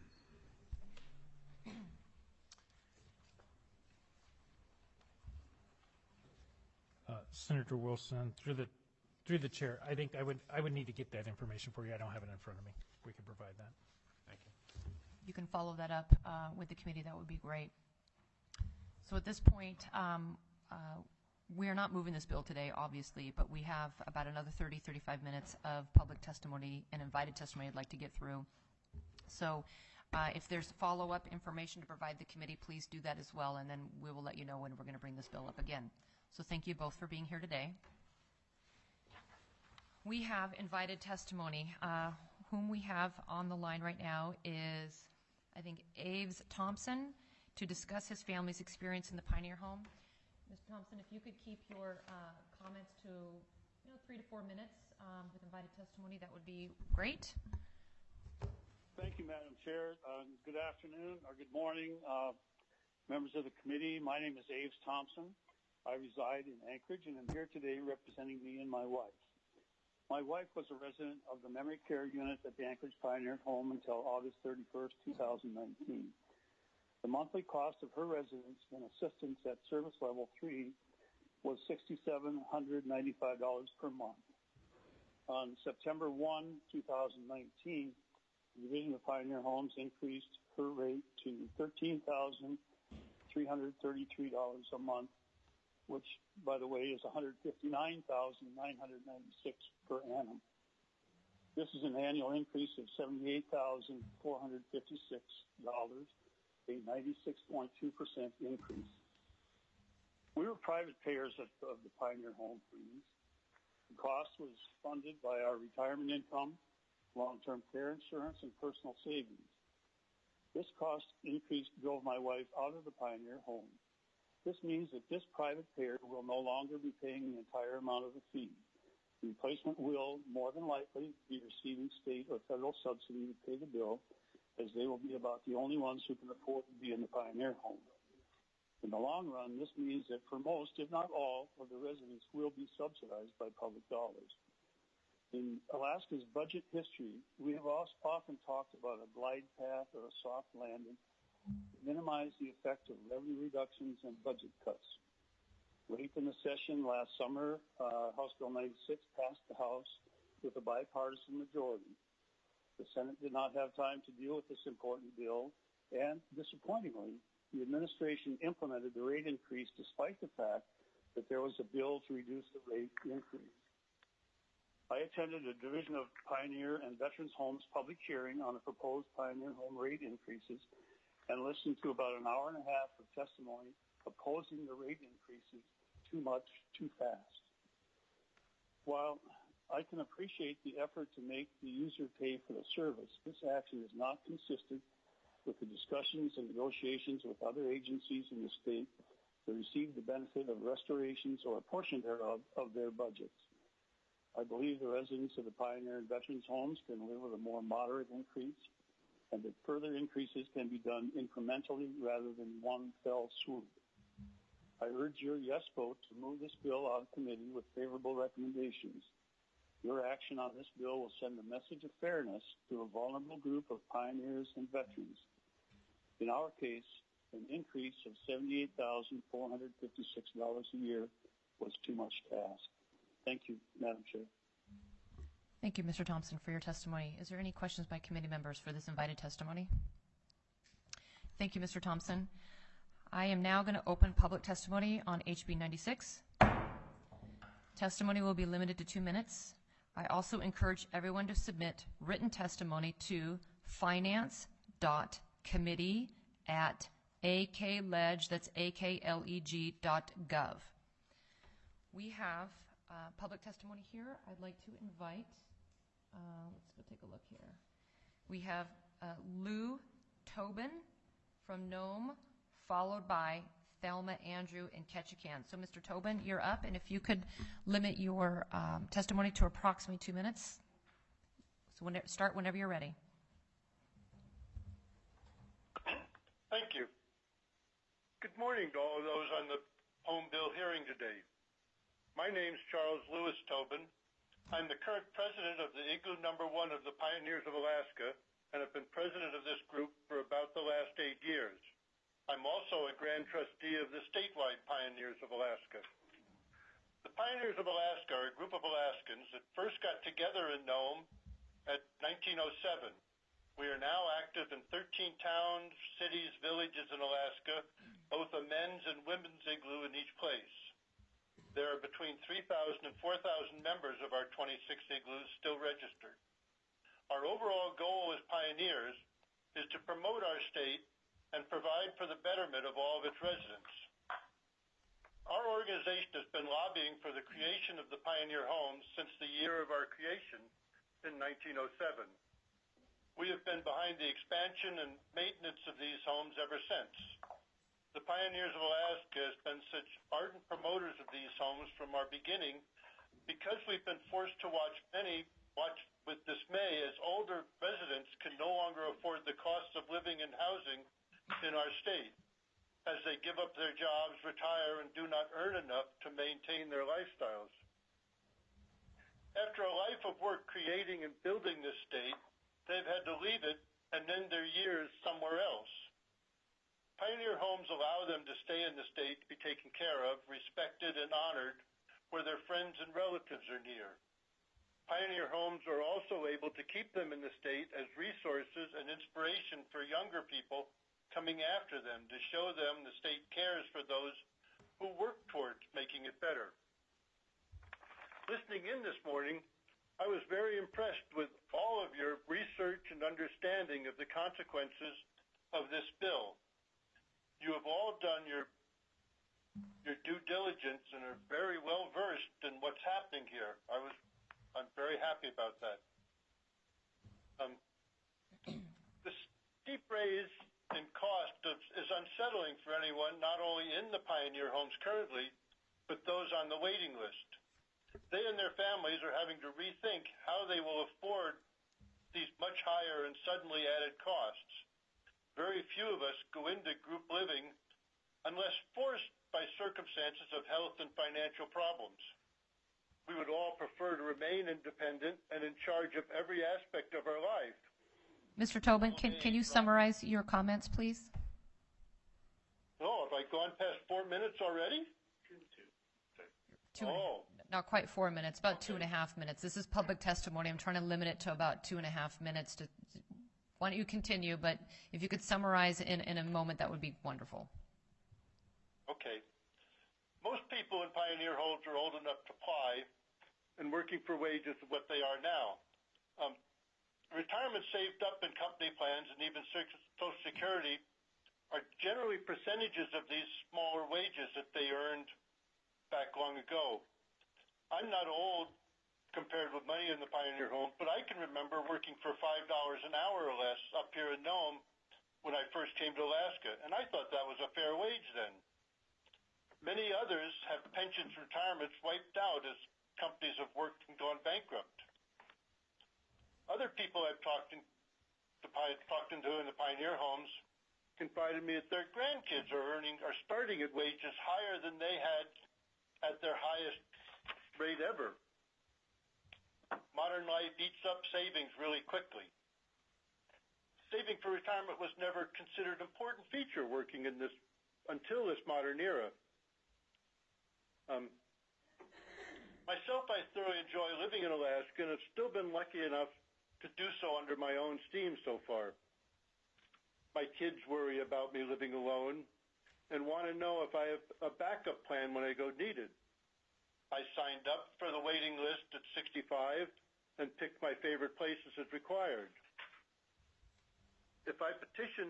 Uh, Senator Wilson, through the through the chair, I think I would I would need to get that information for you. I don't have it in front of me. We can provide that. Thank you. You can follow that up uh, with the committee. That would be great. So at this point, um, uh, we are not moving this bill today, obviously, but we have about another thirty, thirty-five minutes of public testimony and invited testimony I'd like to get through. So uh, if there's follow-up information to provide the committee, please do that as well, and then we will let you know when we're going to bring this bill up again. So thank you both for being here today. We have invited testimony. Uh, whom we have on the line right now is, I think, Aves Thompson, to discuss his family's experience in the Pioneer home. Mister Thompson, if you could keep your uh, comments to, you know, three to four minutes um, with invited testimony, that would be great. Thank you, Madam Chair. Uh, good afternoon or good morning, uh, members of the committee. My name is Aves Thompson. I reside in Anchorage, and I'm here today representing me and my wife. My wife was a resident of the memory care unit at the Anchorage Pioneer Home until August thirty-first, two thousand nineteen. The monthly cost of her residence and assistance at service level three was six thousand seven hundred ninety-five dollars per month. On September first, two thousand nineteen, the Division of Pioneer Homes increased her rate to thirteen thousand three hundred thirty-three dollars a month, which, by the way, is one hundred fifty-nine thousand nine hundred ninety-six dollars per annum. This is an annual increase of seventy-eight thousand four hundred fifty-six dollars, a ninety-six point two percent increase. We were private payers of, of the Pioneer Home premiums. The cost was funded by our retirement income, long-term care insurance, and personal savings. This cost increase drove my wife out of the Pioneer Home. This means that this private payer will no longer be paying the entire amount of the fee. The replacement will more than likely be receiving state or federal subsidy to pay the bill, as they will be about the only ones who can afford to be in the Pioneer Home. In the long run, this means that for most, if not all, of the residents will be subsidized by public dollars. In Alaska's budget history, we have often talked about a glide path or a soft landing to minimize the effect of revenue reductions and budget cuts. Late in the session last summer, uh, House Bill ninety-six passed the House with a bipartisan majority. The Senate did not have time to deal with this important bill, and disappointingly, the administration implemented the rate increase despite the fact that there was a bill to reduce the rate increase. I attended a Division of Pioneer and Veterans Homes public hearing on the proposed Pioneer Home rate increases and listened to about an hour and a half of testimony opposing the rate increases too much, too fast. While I can appreciate the effort to make the user pay for the service, this action is not consistent with the discussions and negotiations with other agencies in the state to receive the benefit of restorations or a portion thereof of their budgets. I believe the residents of the Pioneer and Veterans Homes can live with a more moderate increase, and that further increases can be done incrementally rather than one fell swoop. I urge your yes vote to move this bill out of committee with favorable recommendations. Your action on this bill will send a message of fairness to a vulnerable group of pioneers and veterans. In our case, an increase of seventy-eight thousand four hundred fifty-six dollars a year was too much to ask. Thank you, Madam Chair. Thank you, Mister Thompson, for your testimony. Is there any questions by committee members for this invited testimony? Thank you, Mister Thompson. I am now going to open public testimony on H B ninety-six. Testimony will be limited to two minutes. I also encourage everyone to submit written testimony to finance.committee at akleg, that's A K L E G dot gov. We have uh, public testimony here. I'd like to invite, uh, let's go take a look here. We have uh, Lou Tobin from Nome, followed by Thelma Andrew in Ketchikan. So, Mister Tobin, you're up, and if you could limit your um, testimony to approximately two minutes. So when, start whenever you're ready. Thank you. Good morning to all of those on the home bill hearing today. My name's Charles Lewis Tobin. I'm the current president of the Igloo Number One of the Pioneers of Alaska, and have been president of this group for about the last eight years. I'm also a grand trustee of the statewide Pioneers of Alaska. The Pioneers of Alaska are a group of Alaskans that first got together in Nome at nineteen oh seven. We are now active in thirteen towns, cities, villages in Alaska, both a men's and women's igloo in each place. There are between three thousand and four thousand members of our twenty-six igloos still registered. Our overall goal as pioneers is to promote our state and provide for the betterment of all of its residents. Our organization has been lobbying for the creation of the Pioneer Homes since the year of our creation in nineteen oh seven. We have been behind the expansion and maintenance of these homes ever since. The Pioneers of Alaska has been such ardent promoters of these homes from our beginning because we've been forced to watch many watch with dismay as older residents can no longer afford the costs of living and housing in our state, as they give up their jobs, retire, and do not earn enough to maintain their lifestyles. After a life of work creating and building this state, they've had to leave it and end their years somewhere else. Pioneer Homes allow them to stay in the state to be taken care of, respected, and honored where their friends and relatives are near. Pioneer Homes are also able to keep them in the state as resources and inspiration for younger people coming after them to show them the state cares for those who work towards making it better. Listening in this morning, I was very impressed with all of your research and understanding of the consequences of this bill. You have all done your your due diligence and are very well versed in what's happening here. I was, I'm very happy about that. Um, the steep raise in cost of, is unsettling for anyone, not only in the Pioneer homes currently, but those on the waiting list. They and their families are having to rethink how they will afford these much higher and suddenly added costs. Very few of us go into group living unless forced by circumstances of health and financial problems. We would all prefer to remain independent and in charge of every aspect of our life. Mister Tobin, can, can you summarize your comments, please? Oh, have I gone past four minutes already? Two, oh. Not quite four minutes, about two and a half minutes. This is public testimony. I'm trying to limit it to about two and a half minutes. To, why don't you continue, but if you could summarize in, in a moment, that would be wonderful. Okay. Most people in Pioneer homes are old enough to apply and working for wages of what they are now. Um, retirement saved up in company plans and even Social Security are generally percentages of these smaller wages that they earned back long ago. I'm not old compared with many in the Pioneer homes, but I can remember working for five dollars an hour or less up here in Nome when I first came to Alaska, and I thought that was a fair wage then. Many others have pensions and retirements wiped out as companies have worked and gone bankrupt. Other people I've talked, in, to, talked into in the Pioneer homes confided me that their grandkids are earning are starting at wages higher than they had at their highest rate ever. Modern life eats up savings really quickly. Saving for retirement was never considered an important feature working in this until this modern era. Um, myself, I thoroughly enjoy living in Alaska and have still been lucky enough to do so under my own steam so far. My kids worry about me living alone and want to know if I have a backup plan when I go needed. I signed up for the waiting list at sixty-five and picked my favorite places as required. If I petition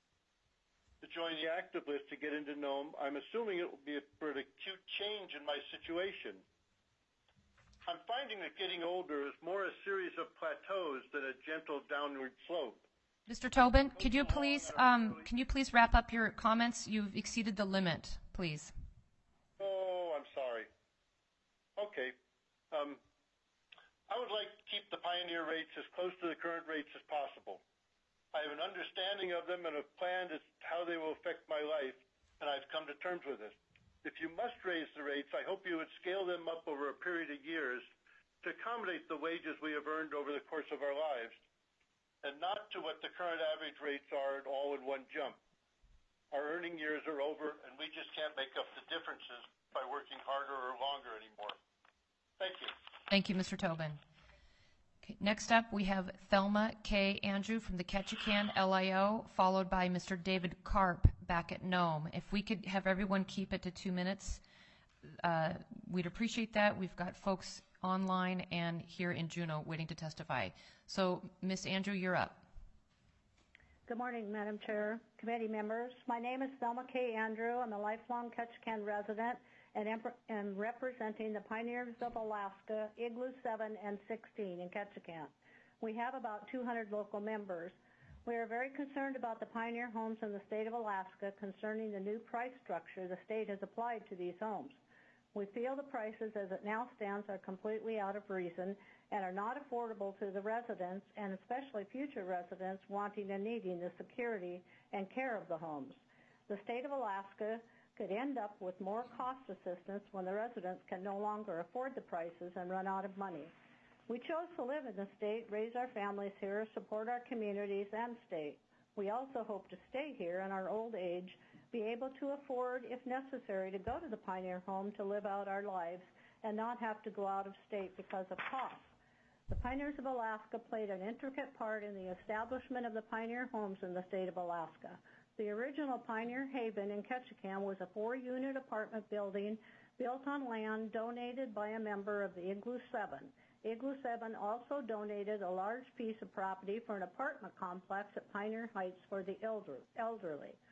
to join the active list to get into Nome, I'm assuming it will be for an acute change in my situation. I'm finding that getting older is more a series of plateaus than a gentle downward slope. Mister Tobin, could you please um, can you please wrap up your comments? You've exceeded the limit, please. Oh, I'm sorry. Okay. Um, I would like to keep the Pioneer rates as close to the current rates as possible. I have an understanding of them and have planned as how they will affect my life, and I've come to terms with it. If you must raise the rates, I hope you would scale them up over a period of years to accommodate the wages we have earned over the course of our lives, and not to what the current average rates are at all in one jump. Our earning years are over, and we just can't make up the differences by working harder or longer anymore. Thank you. Thank you, Mister Tobin. Okay, next up, we have Thelma K. Andrew from the Ketchikan L I O, followed by Mister David Karp back at Nome. If we could have everyone keep it to two minutes, uh, we'd appreciate that. We've got folks online and here in Juneau waiting to testify. So, Miz Andrew, you're up. Good morning, Madam Chair, committee members. My name is Thelma K. Andrew. I'm a lifelong Ketchikan resident and am representing the Pioneers of Alaska, Igloo seven and sixteen in Ketchikan. We have about two hundred local members. We are very concerned about the Pioneer homes in the state of Alaska concerning the new price structure the state has applied to these homes. We feel the prices as it now stands are completely out of reason and are not affordable to the residents and especially future residents wanting and needing the security and care of the homes. The state of Alaska could end up with more cost assistance when the residents can no longer afford the prices and run out of money. We chose to live in the state, raise our families here, support our communities and state. We also hope to stay here in our old age, be able to afford, if necessary, to go to the Pioneer home to live out our lives and not have to go out of state because of cost. The Pioneers of Alaska played an intricate part in the establishment of the Pioneer homes in the state of Alaska. The original Pioneer Haven in Ketchikan was a four-unit apartment building built on land donated by a member of the Igloo seven. Igloo seven also donated a large piece of property for an apartment complex at Pioneer Heights for the elder, elderly.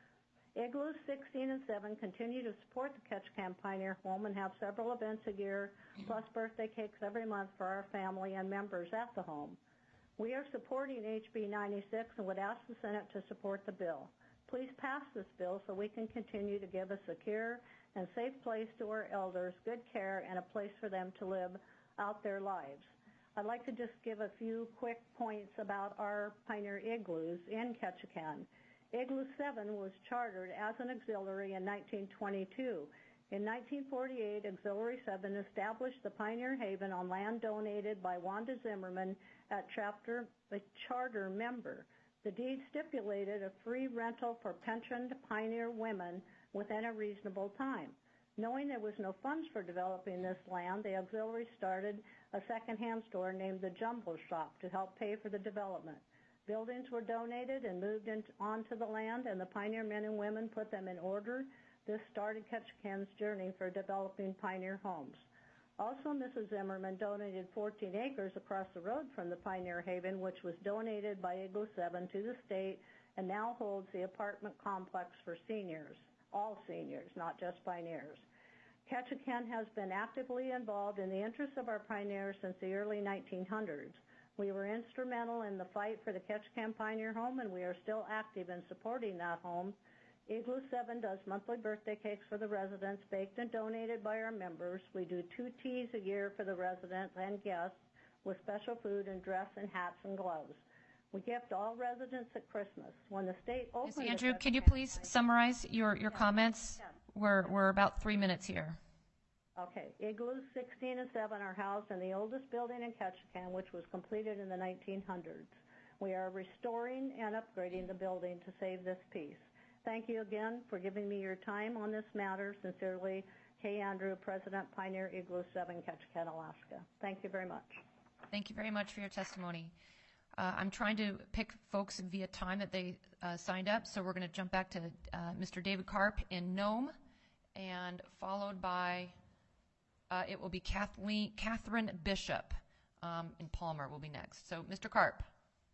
Igloos sixteen and seven continue to support the Ketchikan Pioneer Home and have several events a year, plus birthday cakes every month for our family and members at the home. We are supporting H B ninety-six and would ask the Senate to support the bill. Please pass this bill so we can continue to give a secure and safe place to our elders, good care, and a place for them to live out their lives. I'd like to just give a few quick points about our Pioneer Igloos in Ketchikan. Igloo seven was chartered as an auxiliary in nineteen twenty-two. In nineteen forty-eight, Auxiliary seven established the Pioneer Haven on land donated by Wanda Zimmerman at chapter, a charter member. The deed stipulated a free rental for pensioned Pioneer women within a reasonable time. Knowing there was no funds for developing this land, the auxiliary started a second-hand store named the Jumbo Shop to help pay for the development. Buildings were donated and moved in, onto the land, and the Pioneer men and women put them in order. This started Ketchikan's journey for developing Pioneer homes. Also, Missus Zimmerman donated fourteen acres across the road from the Pioneer Haven, which was donated by Igloo seven to the state and now holds the apartment complex for seniors, all seniors, not just Pioneers. Ketchikan has been actively involved in the interests of our Pioneers since the early nineteen hundreds. We were instrumental in the fight for the Ketchikan Pioneer Home, and we are still active in supporting that home. Igloo seven does monthly birthday cakes for the residents, baked and donated by our members. We do two teas a year for the residents and guests with special food and dress and hats and gloves. We gift all residents at Christmas. When the state opened... Miz Andrew, can you please summarize your, your comments? We're, we're about three minutes here. Okay. Igloos sixteen and seven are housed in the oldest building in Ketchikan, which was completed in the nineteen hundreds. We are restoring and upgrading the building to save this piece. Thank you again for giving me your time on this matter. Sincerely, Kay Andrew, President, Pioneer Igloo seven, Ketchikan, Alaska. Thank you very much. Thank you very much for your testimony. Uh, I'm trying to pick folks via time that they uh, signed up, so we're going to jump back to uh, Mister David Karp in Nome, and followed by, uh, it will be Kathleen, Catherine Bishop um, in Palmer will be next. So, Mister Karp.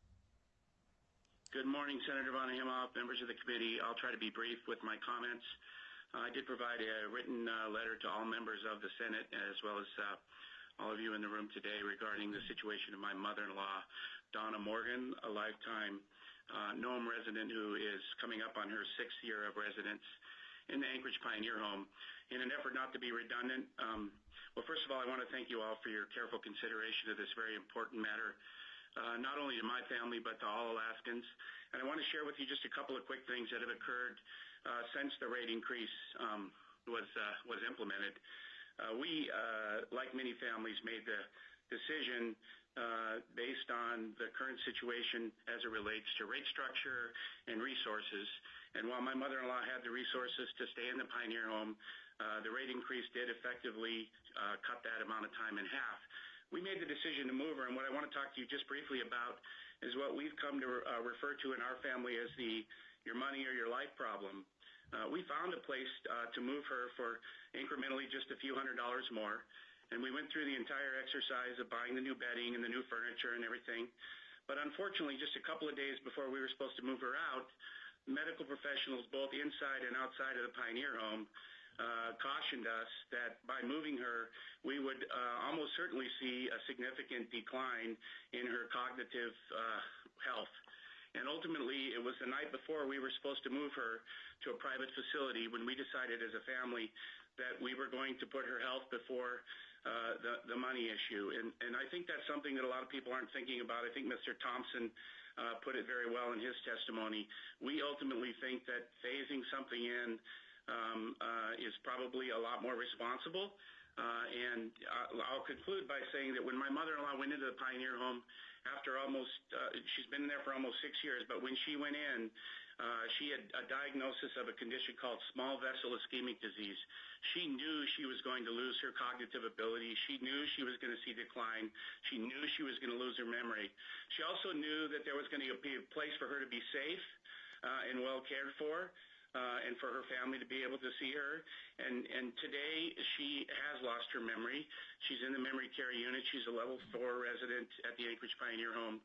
Good morning, Senator Von Imhoff, members of the committee. I'll try to be brief with my comments. Uh, I did provide a written uh, letter to all members of the Senate, as well as uh, all of you in the room today, regarding the situation of my mother-in-law, Donna Morgan, a lifetime uh, Nome resident who is coming up on her sixth year of residence in the Anchorage Pioneer Home. In an effort not to be redundant, um, well, first of all, I want to thank you all for your careful consideration of this very important matter, uh, not only to my family, but to all Alaskans. And I want to share with you just a couple of quick things that have occurred uh, since the rate increase um, was, uh, was implemented. Uh, we, uh, like many families, made the decision uh, based on the current situation as it relates to rate structure and resources. And while my mother-in-law had the resources to stay in the Pioneer Home, uh, the rate increase did effectively uh, cut that amount of time in half. We made the decision to move her, and what I want to talk to you just briefly about is what we've come to uh, refer to in our family as the your money or your life problem. Uh, we found a place uh, to move her for incrementally just a few hundred dollars more, and we went through the entire exercise of buying the new bedding and the new furniture and everything. But unfortunately, just a couple of days before we were supposed to move her out, medical professionals both inside and outside of the Pioneer Home uh, cautioned us that by moving her, we would uh, almost certainly see a significant decline in her cognitive uh, health. And ultimately, it was the night before we were supposed to move her to a private facility when we decided as a family that we were going to put her health before uh, the, the money issue. And, and I think that's something that a lot of people aren't thinking about. I think Mister Thompson uh, put it very well in his testimony. We ultimately think that phasing something in um, uh, is probably a lot more responsible. Uh, and I'll conclude by saying that when my mother-in-law went into the Pioneer Home after almost, uh, she's been there for almost six years, but when she went in, uh, she had a diagnosis of a condition called small vessel ischemic disease. She knew she was going to lose her cognitive ability. She knew she was going to see decline. She knew she was going to lose her memory. She also knew that there was going to be a place for her to be safe uh, and well cared for. Uh, and for her family to be able to see her. And, and today she has lost her memory. She's in the memory care unit. She's a level four resident at the Anchorage Pioneer Home.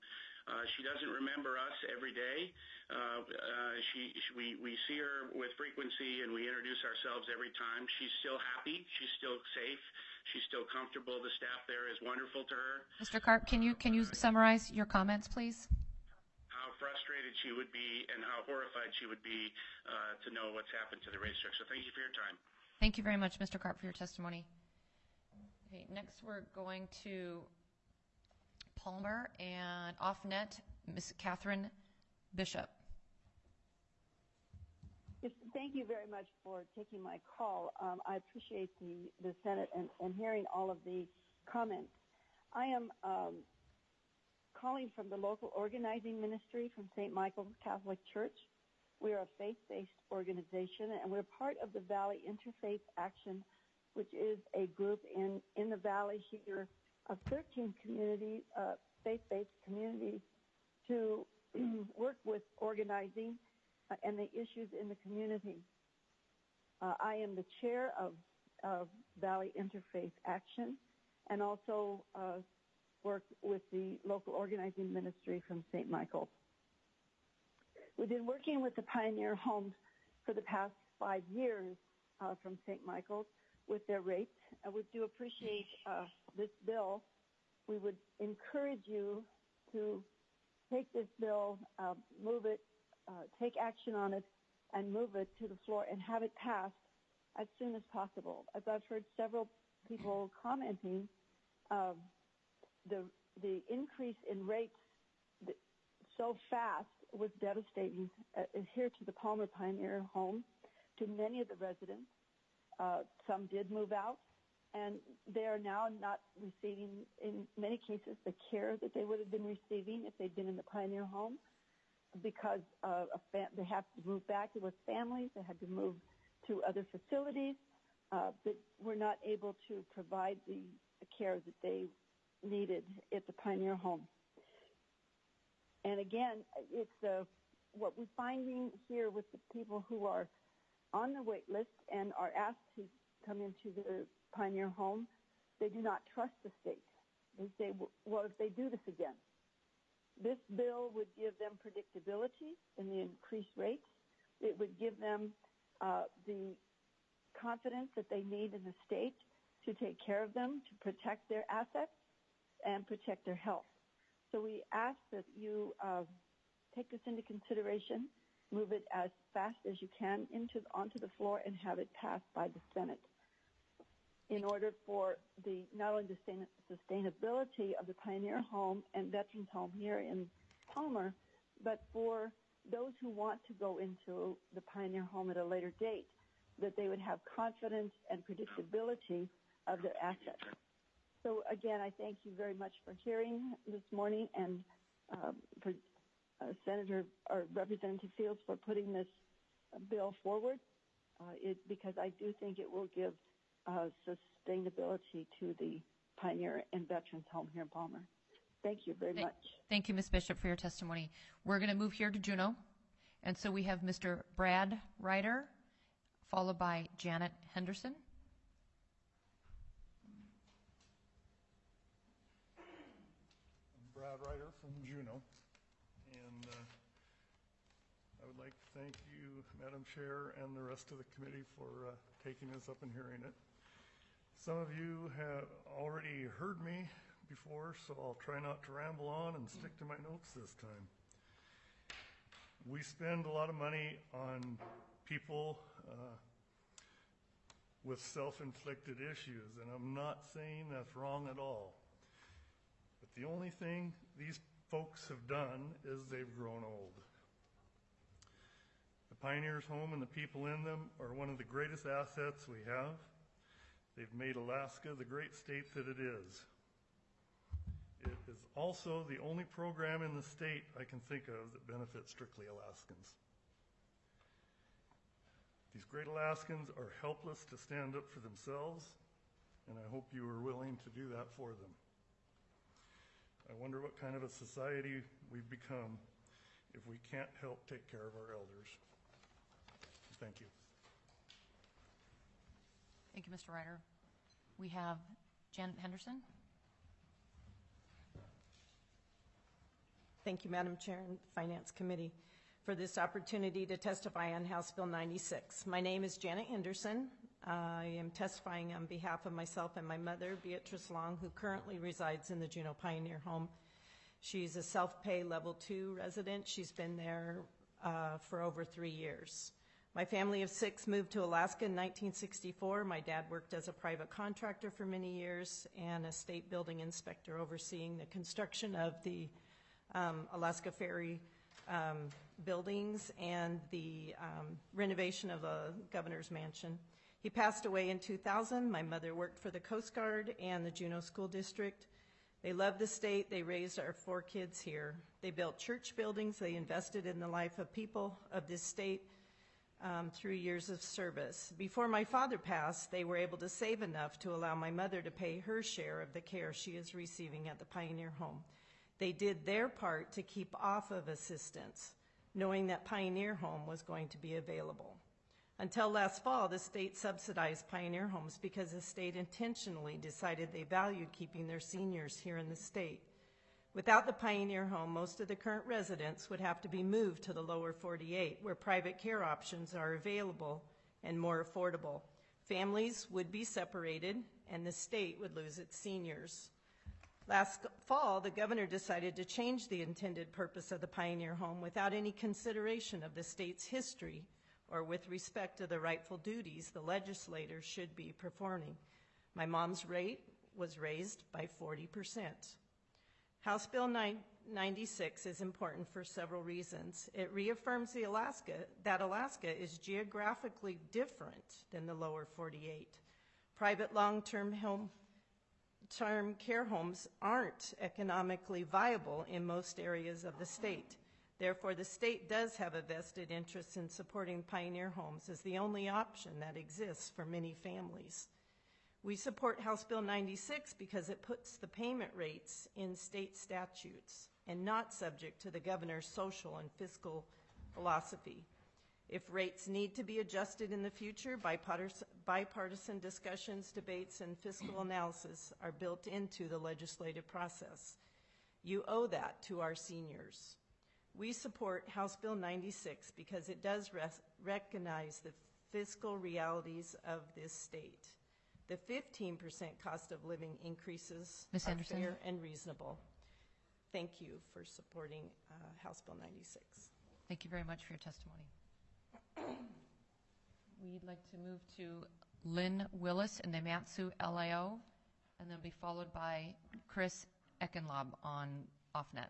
Uh, she doesn't remember us every day. Uh, uh, she, she, we, we see her with frequency, and we introduce ourselves every time. She's still happy. She's still safe. She's still comfortable. The staff there is wonderful to her. Mister Karp, can you can you summarize your comments, please? How frustrated she would be and how horrified she would be uh, to know what's happened to the racetrack. So thank you for your time. Thank you very much, Mister Karp, for your testimony. Okay, next we're going to Palmer, and off-net, Miz Catherine Bishop. Yes, thank you very much for taking my call. Um, I appreciate the, the Senate and, and hearing all of the comments. I am um, calling from the local organizing ministry from Saint Michael's Catholic Church. We are a faith-based organization, and we're part of the Valley Interfaith Action, which is a group in, in the Valley here of thirteen community, uh, faith-based communities to work with organizing uh, and the issues in the community. Uh, I am the chair of, of Valley Interfaith Action and also uh, work with the local organizing ministry from Saint Michael. We've been working with the Pioneer Homes for the past five years uh, from Saint Michael's with their rates. Uh, we do appreciate uh, this bill. We would encourage you to take this bill, uh, move it, uh, take action on it, and move it to the floor and have it passed as soon as possible. As I've heard several people commenting, uh, the the increase in rates so fast was devastating uh, here to the Palmer Pioneer Home, to many of the residents. Uh, some did move out, and they are now not receiving, in many cases, the care that they would have been receiving if they'd been in the Pioneer Home, because uh, a fa- they have to move back with families. They had to move to other facilities uh, that were not able to provide the care that they needed at the Pioneer Home. And again, it's uh, what we're finding here with the people who are on the wait list and are asked to come into the Pioneer Home. They do not trust the state. They say, well, if they do this again, this bill would give them predictability in the increased rates. It would give them uh, the confidence that they need in the state to take care of them, to protect their assets, and protect their health. So we ask that you uh, take this into consideration, move it as fast as you can into onto the floor, and have it passed by the Senate in order for the not only the sustain, sustainability of the Pioneer Home and Veterans Home here in Palmer, but for those who want to go into the Pioneer Home at a later date, that they would have confidence and predictability of their assets. So again, I thank you very much for hearing this morning, and um, for uh, Senator or Representative Fields for putting this uh, bill forward, uh, it, because I do think it will give uh, sustainability to the Pioneer and Veterans Home here in Palmer. Thank you very Thank, much. Thank you, Miz Bishop, for your testimony. We're going to move here to Juneau, and so we have Mister Brad Ryder, followed by Janet Henderson. Brad Ryder from Juneau, and uh, I would like to thank you, Madam Chair, and the rest of the committee for uh, taking this up and hearing it. Some of you have already heard me before, so I'll try not to ramble on and stick to my notes this time. We spend a lot of money on people uh, with self-inflicted issues, and I'm not saying that's wrong at all. But the only thing these folks have done is they've grown old. The Pioneers Home and the people in them are one of the greatest assets we have. They've made Alaska the great state that it is. It is also the only program in the state I can think of that benefits strictly Alaskans. These great Alaskans are helpless to stand up for themselves, and I hope you are willing to do that for them. I wonder what kind of a society we've become if we can't help take care of our elders. Thank you. Thank you, Mister Ryder. We have Janet Henderson. Thank you, Madam Chair and Finance Committee, for this opportunity to testify on House Bill ninety-six. My name is Janet Henderson. I am testifying on behalf of myself and my mother, Beatrice Long, who currently resides in the Juneau Pioneer Home. She's a self-pay level two resident. She's been there uh, for over three years. My family of six moved to Alaska in nineteen sixty-four. My dad worked as a private contractor for many years and a state building inspector overseeing the construction of the um, Alaska Ferry um, buildings and the um, renovation of the governor's mansion. He passed away in two thousand. My mother worked for the Coast Guard and the Juneau School District. They loved the state. They raised our four kids here. They built church buildings. They invested in the life of people of this state um, through years of service. Before my father passed, they were able to save enough to allow my mother to pay her share of the care she is receiving at the Pioneer Home. They did their part to keep off of assistance, knowing that Pioneer Home was going to be available. Until last fall, the state subsidized Pioneer Homes because the state intentionally decided they valued keeping their seniors here in the state. Without the Pioneer Home, most of the current residents would have to be moved to the lower forty-eight, where private care options are available and more affordable. Families would be separated, and the state would lose its seniors. Last fall, the governor decided to change the intended purpose of the Pioneer Home without any consideration of the state's history or with respect to the rightful duties the legislator should be performing. My mom's rate was raised by forty percent. House Bill ninety-six is important for several reasons. It reaffirms the Alaska, that Alaska is geographically different than the lower forty-eight. Private long-term home term care homes aren't economically viable in most areas of the state. Therefore, the state does have a vested interest in supporting Pioneer Homes as the only option that exists for many families. We support House Bill ninety-six because it puts the payment rates in state statutes and not subject to the governor's social and fiscal philosophy. If rates need to be adjusted in the future, bipartisan, bipartisan discussions, debates, and fiscal analysis are built into the legislative process. You owe that to our seniors. We support House Bill ninety-six because it does res- recognize the fiscal realities of this state. The fifteen percent cost of living increases Miz are Anderson? fair and reasonable. Thank you for supporting uh, House Bill ninety-six. Thank you very much for your testimony. We'd like to move to Lynn Willis in the Matsu L A O, and then be followed by Chris Eckenlob on OffNet.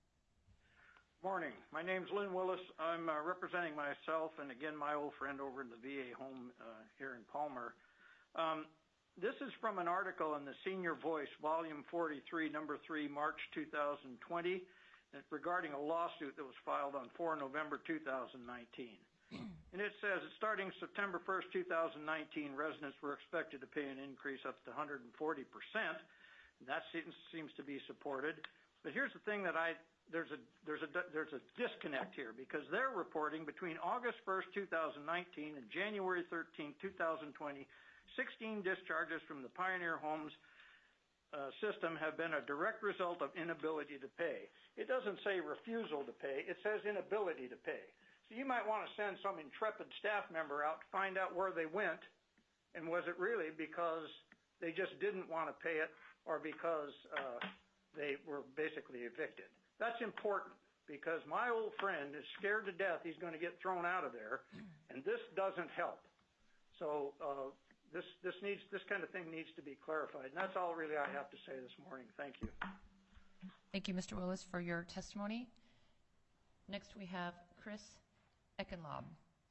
Morning. My name's Lynn Willis. I'm uh, representing myself and, again, my old friend over in the V A home uh, here in Palmer. Um, this is from an article in the Senior Voice, Volume forty-three, Number three, March two thousand twenty, regarding a lawsuit that was filed on the fourth of November two thousand nineteen. And it says that starting September first, two thousand nineteen, residents were expected to pay an increase up to one hundred forty percent. That seems, seems to be supported. But here's the thing that I There's a there's a there's a disconnect here, because they're reporting between August first, two thousand nineteen and January thirteenth, two thousand twenty, sixteen discharges from the Pioneer Homes uh, system have been a direct result of inability to pay. It doesn't say refusal to pay, it says inability to pay. So you might want to send some intrepid staff member out to find out where they went, and was it really because they just didn't want to pay it, or because uh, they were basically evicted. That's important, because my old friend is scared to death he's going to get thrown out of there, and this doesn't help. So uh, this this needs this kind of thing needs to be clarified, and that's all really I have to say this morning. Thank you. Thank you, Mister Willis, for your testimony. Next, we have Chris Eckenlob.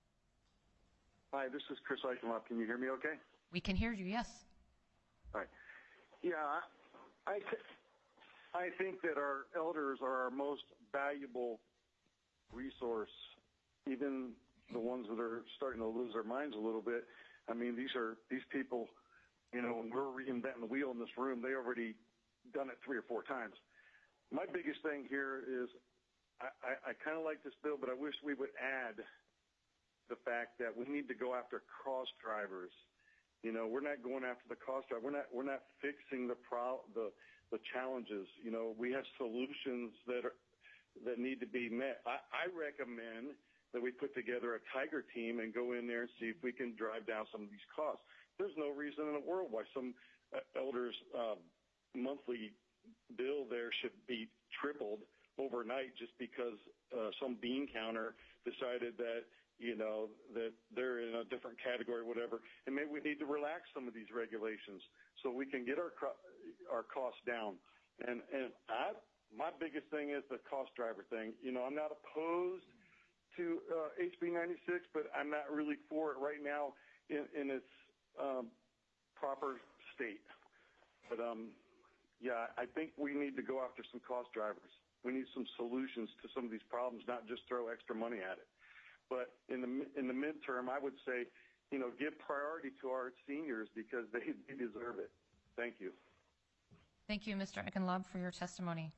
Hi, this is Chris Eichenlaub. Can you hear me okay? We can hear you, yes. All right. Yeah, I, I, I think that our elders are our most valuable resource, even the ones that are starting to lose their minds a little bit. I mean, these are these people, you know, when we're reinventing the wheel in this room, they already done it three or four times. My biggest thing here is I, I, I kind of like this bill, but I wish we would add the fact that we need to go after cross drivers. You know, we're not going after the cost driver. We're not we're not fixing the pro the the challenges. You know, we have solutions that are that need to be met. I, I recommend that we put together a tiger team and go in there and see if we can drive down some of these costs. There's no reason in the world why some uh, elders' uh, monthly bill there should be tripled overnight just because uh, some bean counter decided that, you know, that they're in a different category, whatever. And maybe we need to relax some of these regulations so we can get our our costs down. And and I, my biggest thing is the cost driver thing. You know, I'm not opposed to uh, H B ninety-six, but I'm not really for it right now in, in its um, proper state. But um, yeah, I think we need to go after some cost drivers. We need some solutions to some of these problems, not just throw extra money at it. But in the in the midterm, I would say, you know, give priority to our seniors because they, they deserve it. Thank you. Thank you, Mister Eichenlaub, for your testimony.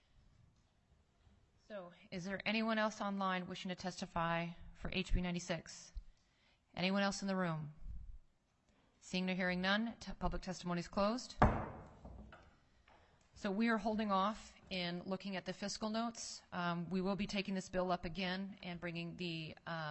So, is there anyone else online wishing to testify for H B ninety-six? Anyone else in the room? Seeing or hearing none, t- public testimony is closed. So we are holding off in looking at the fiscal notes. Um, we will be taking this bill up again and bringing the um,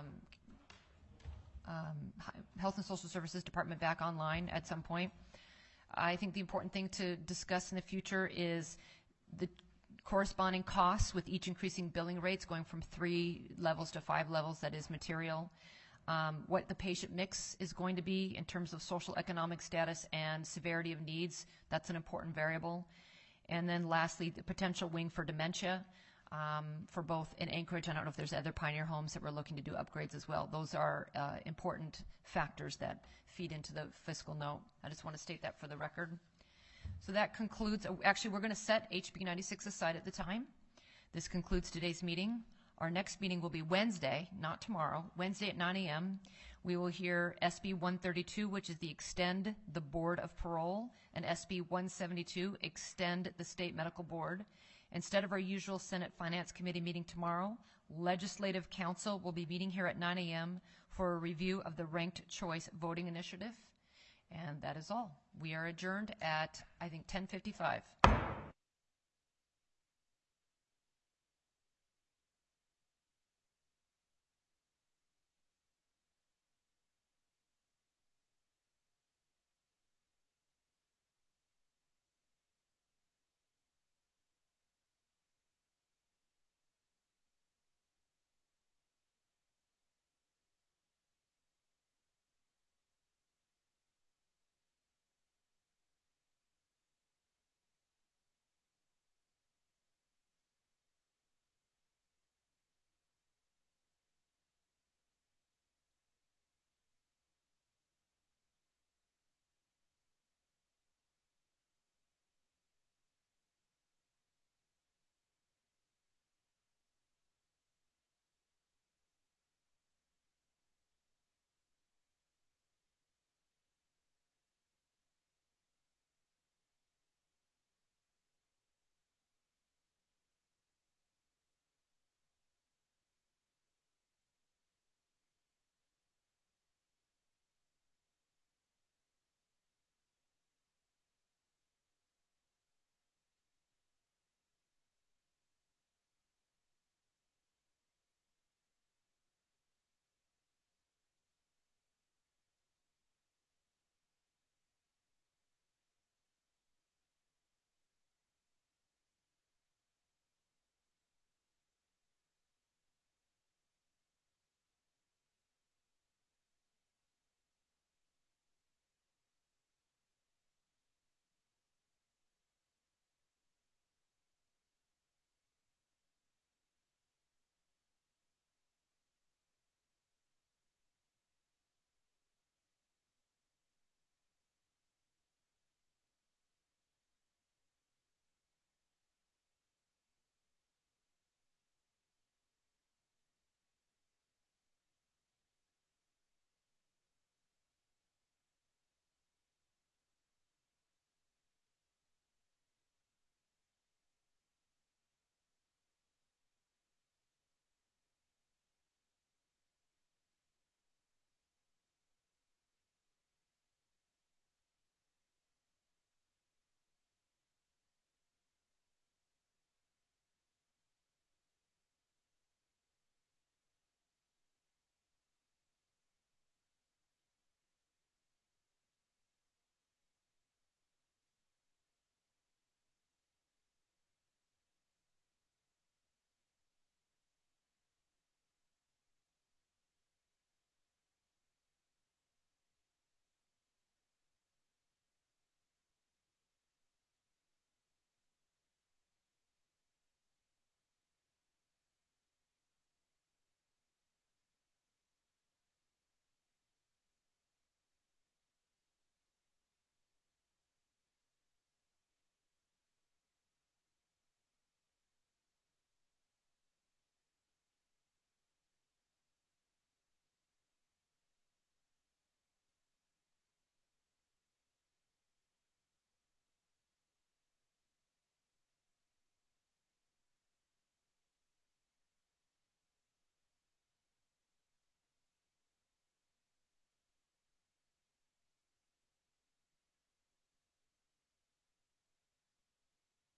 um, Health and Social Services Department back online at some point. I think the important thing to discuss in the future is the corresponding costs with each increasing billing rates going from three levels to five levels, that is material. Um, what the patient mix is going to be in terms of social economic status and severity of needs, that's an important variable. And then lastly, the potential wing for dementia um, for both in Anchorage. I don't know if there's other Pioneer homes that we're looking to do upgrades as well. Those are uh, important factors that feed into the fiscal note. I just want to state that for the record. So that concludes, actually we're going to set H B ninety-six aside at the time. This concludes today's meeting. Our next meeting will be Wednesday, not tomorrow, Wednesday at nine a.m. We will hear S B one thirty-two, which is the Extend the Board of Parole, and S B one seventy-two, Extend the State Medical Board. Instead of our usual Senate Finance Committee meeting tomorrow, Legislative Council will be meeting here at nine a.m. for a review of the Ranked Choice Voting Initiative. And that is all. We are adjourned at, I think, ten fifty-five.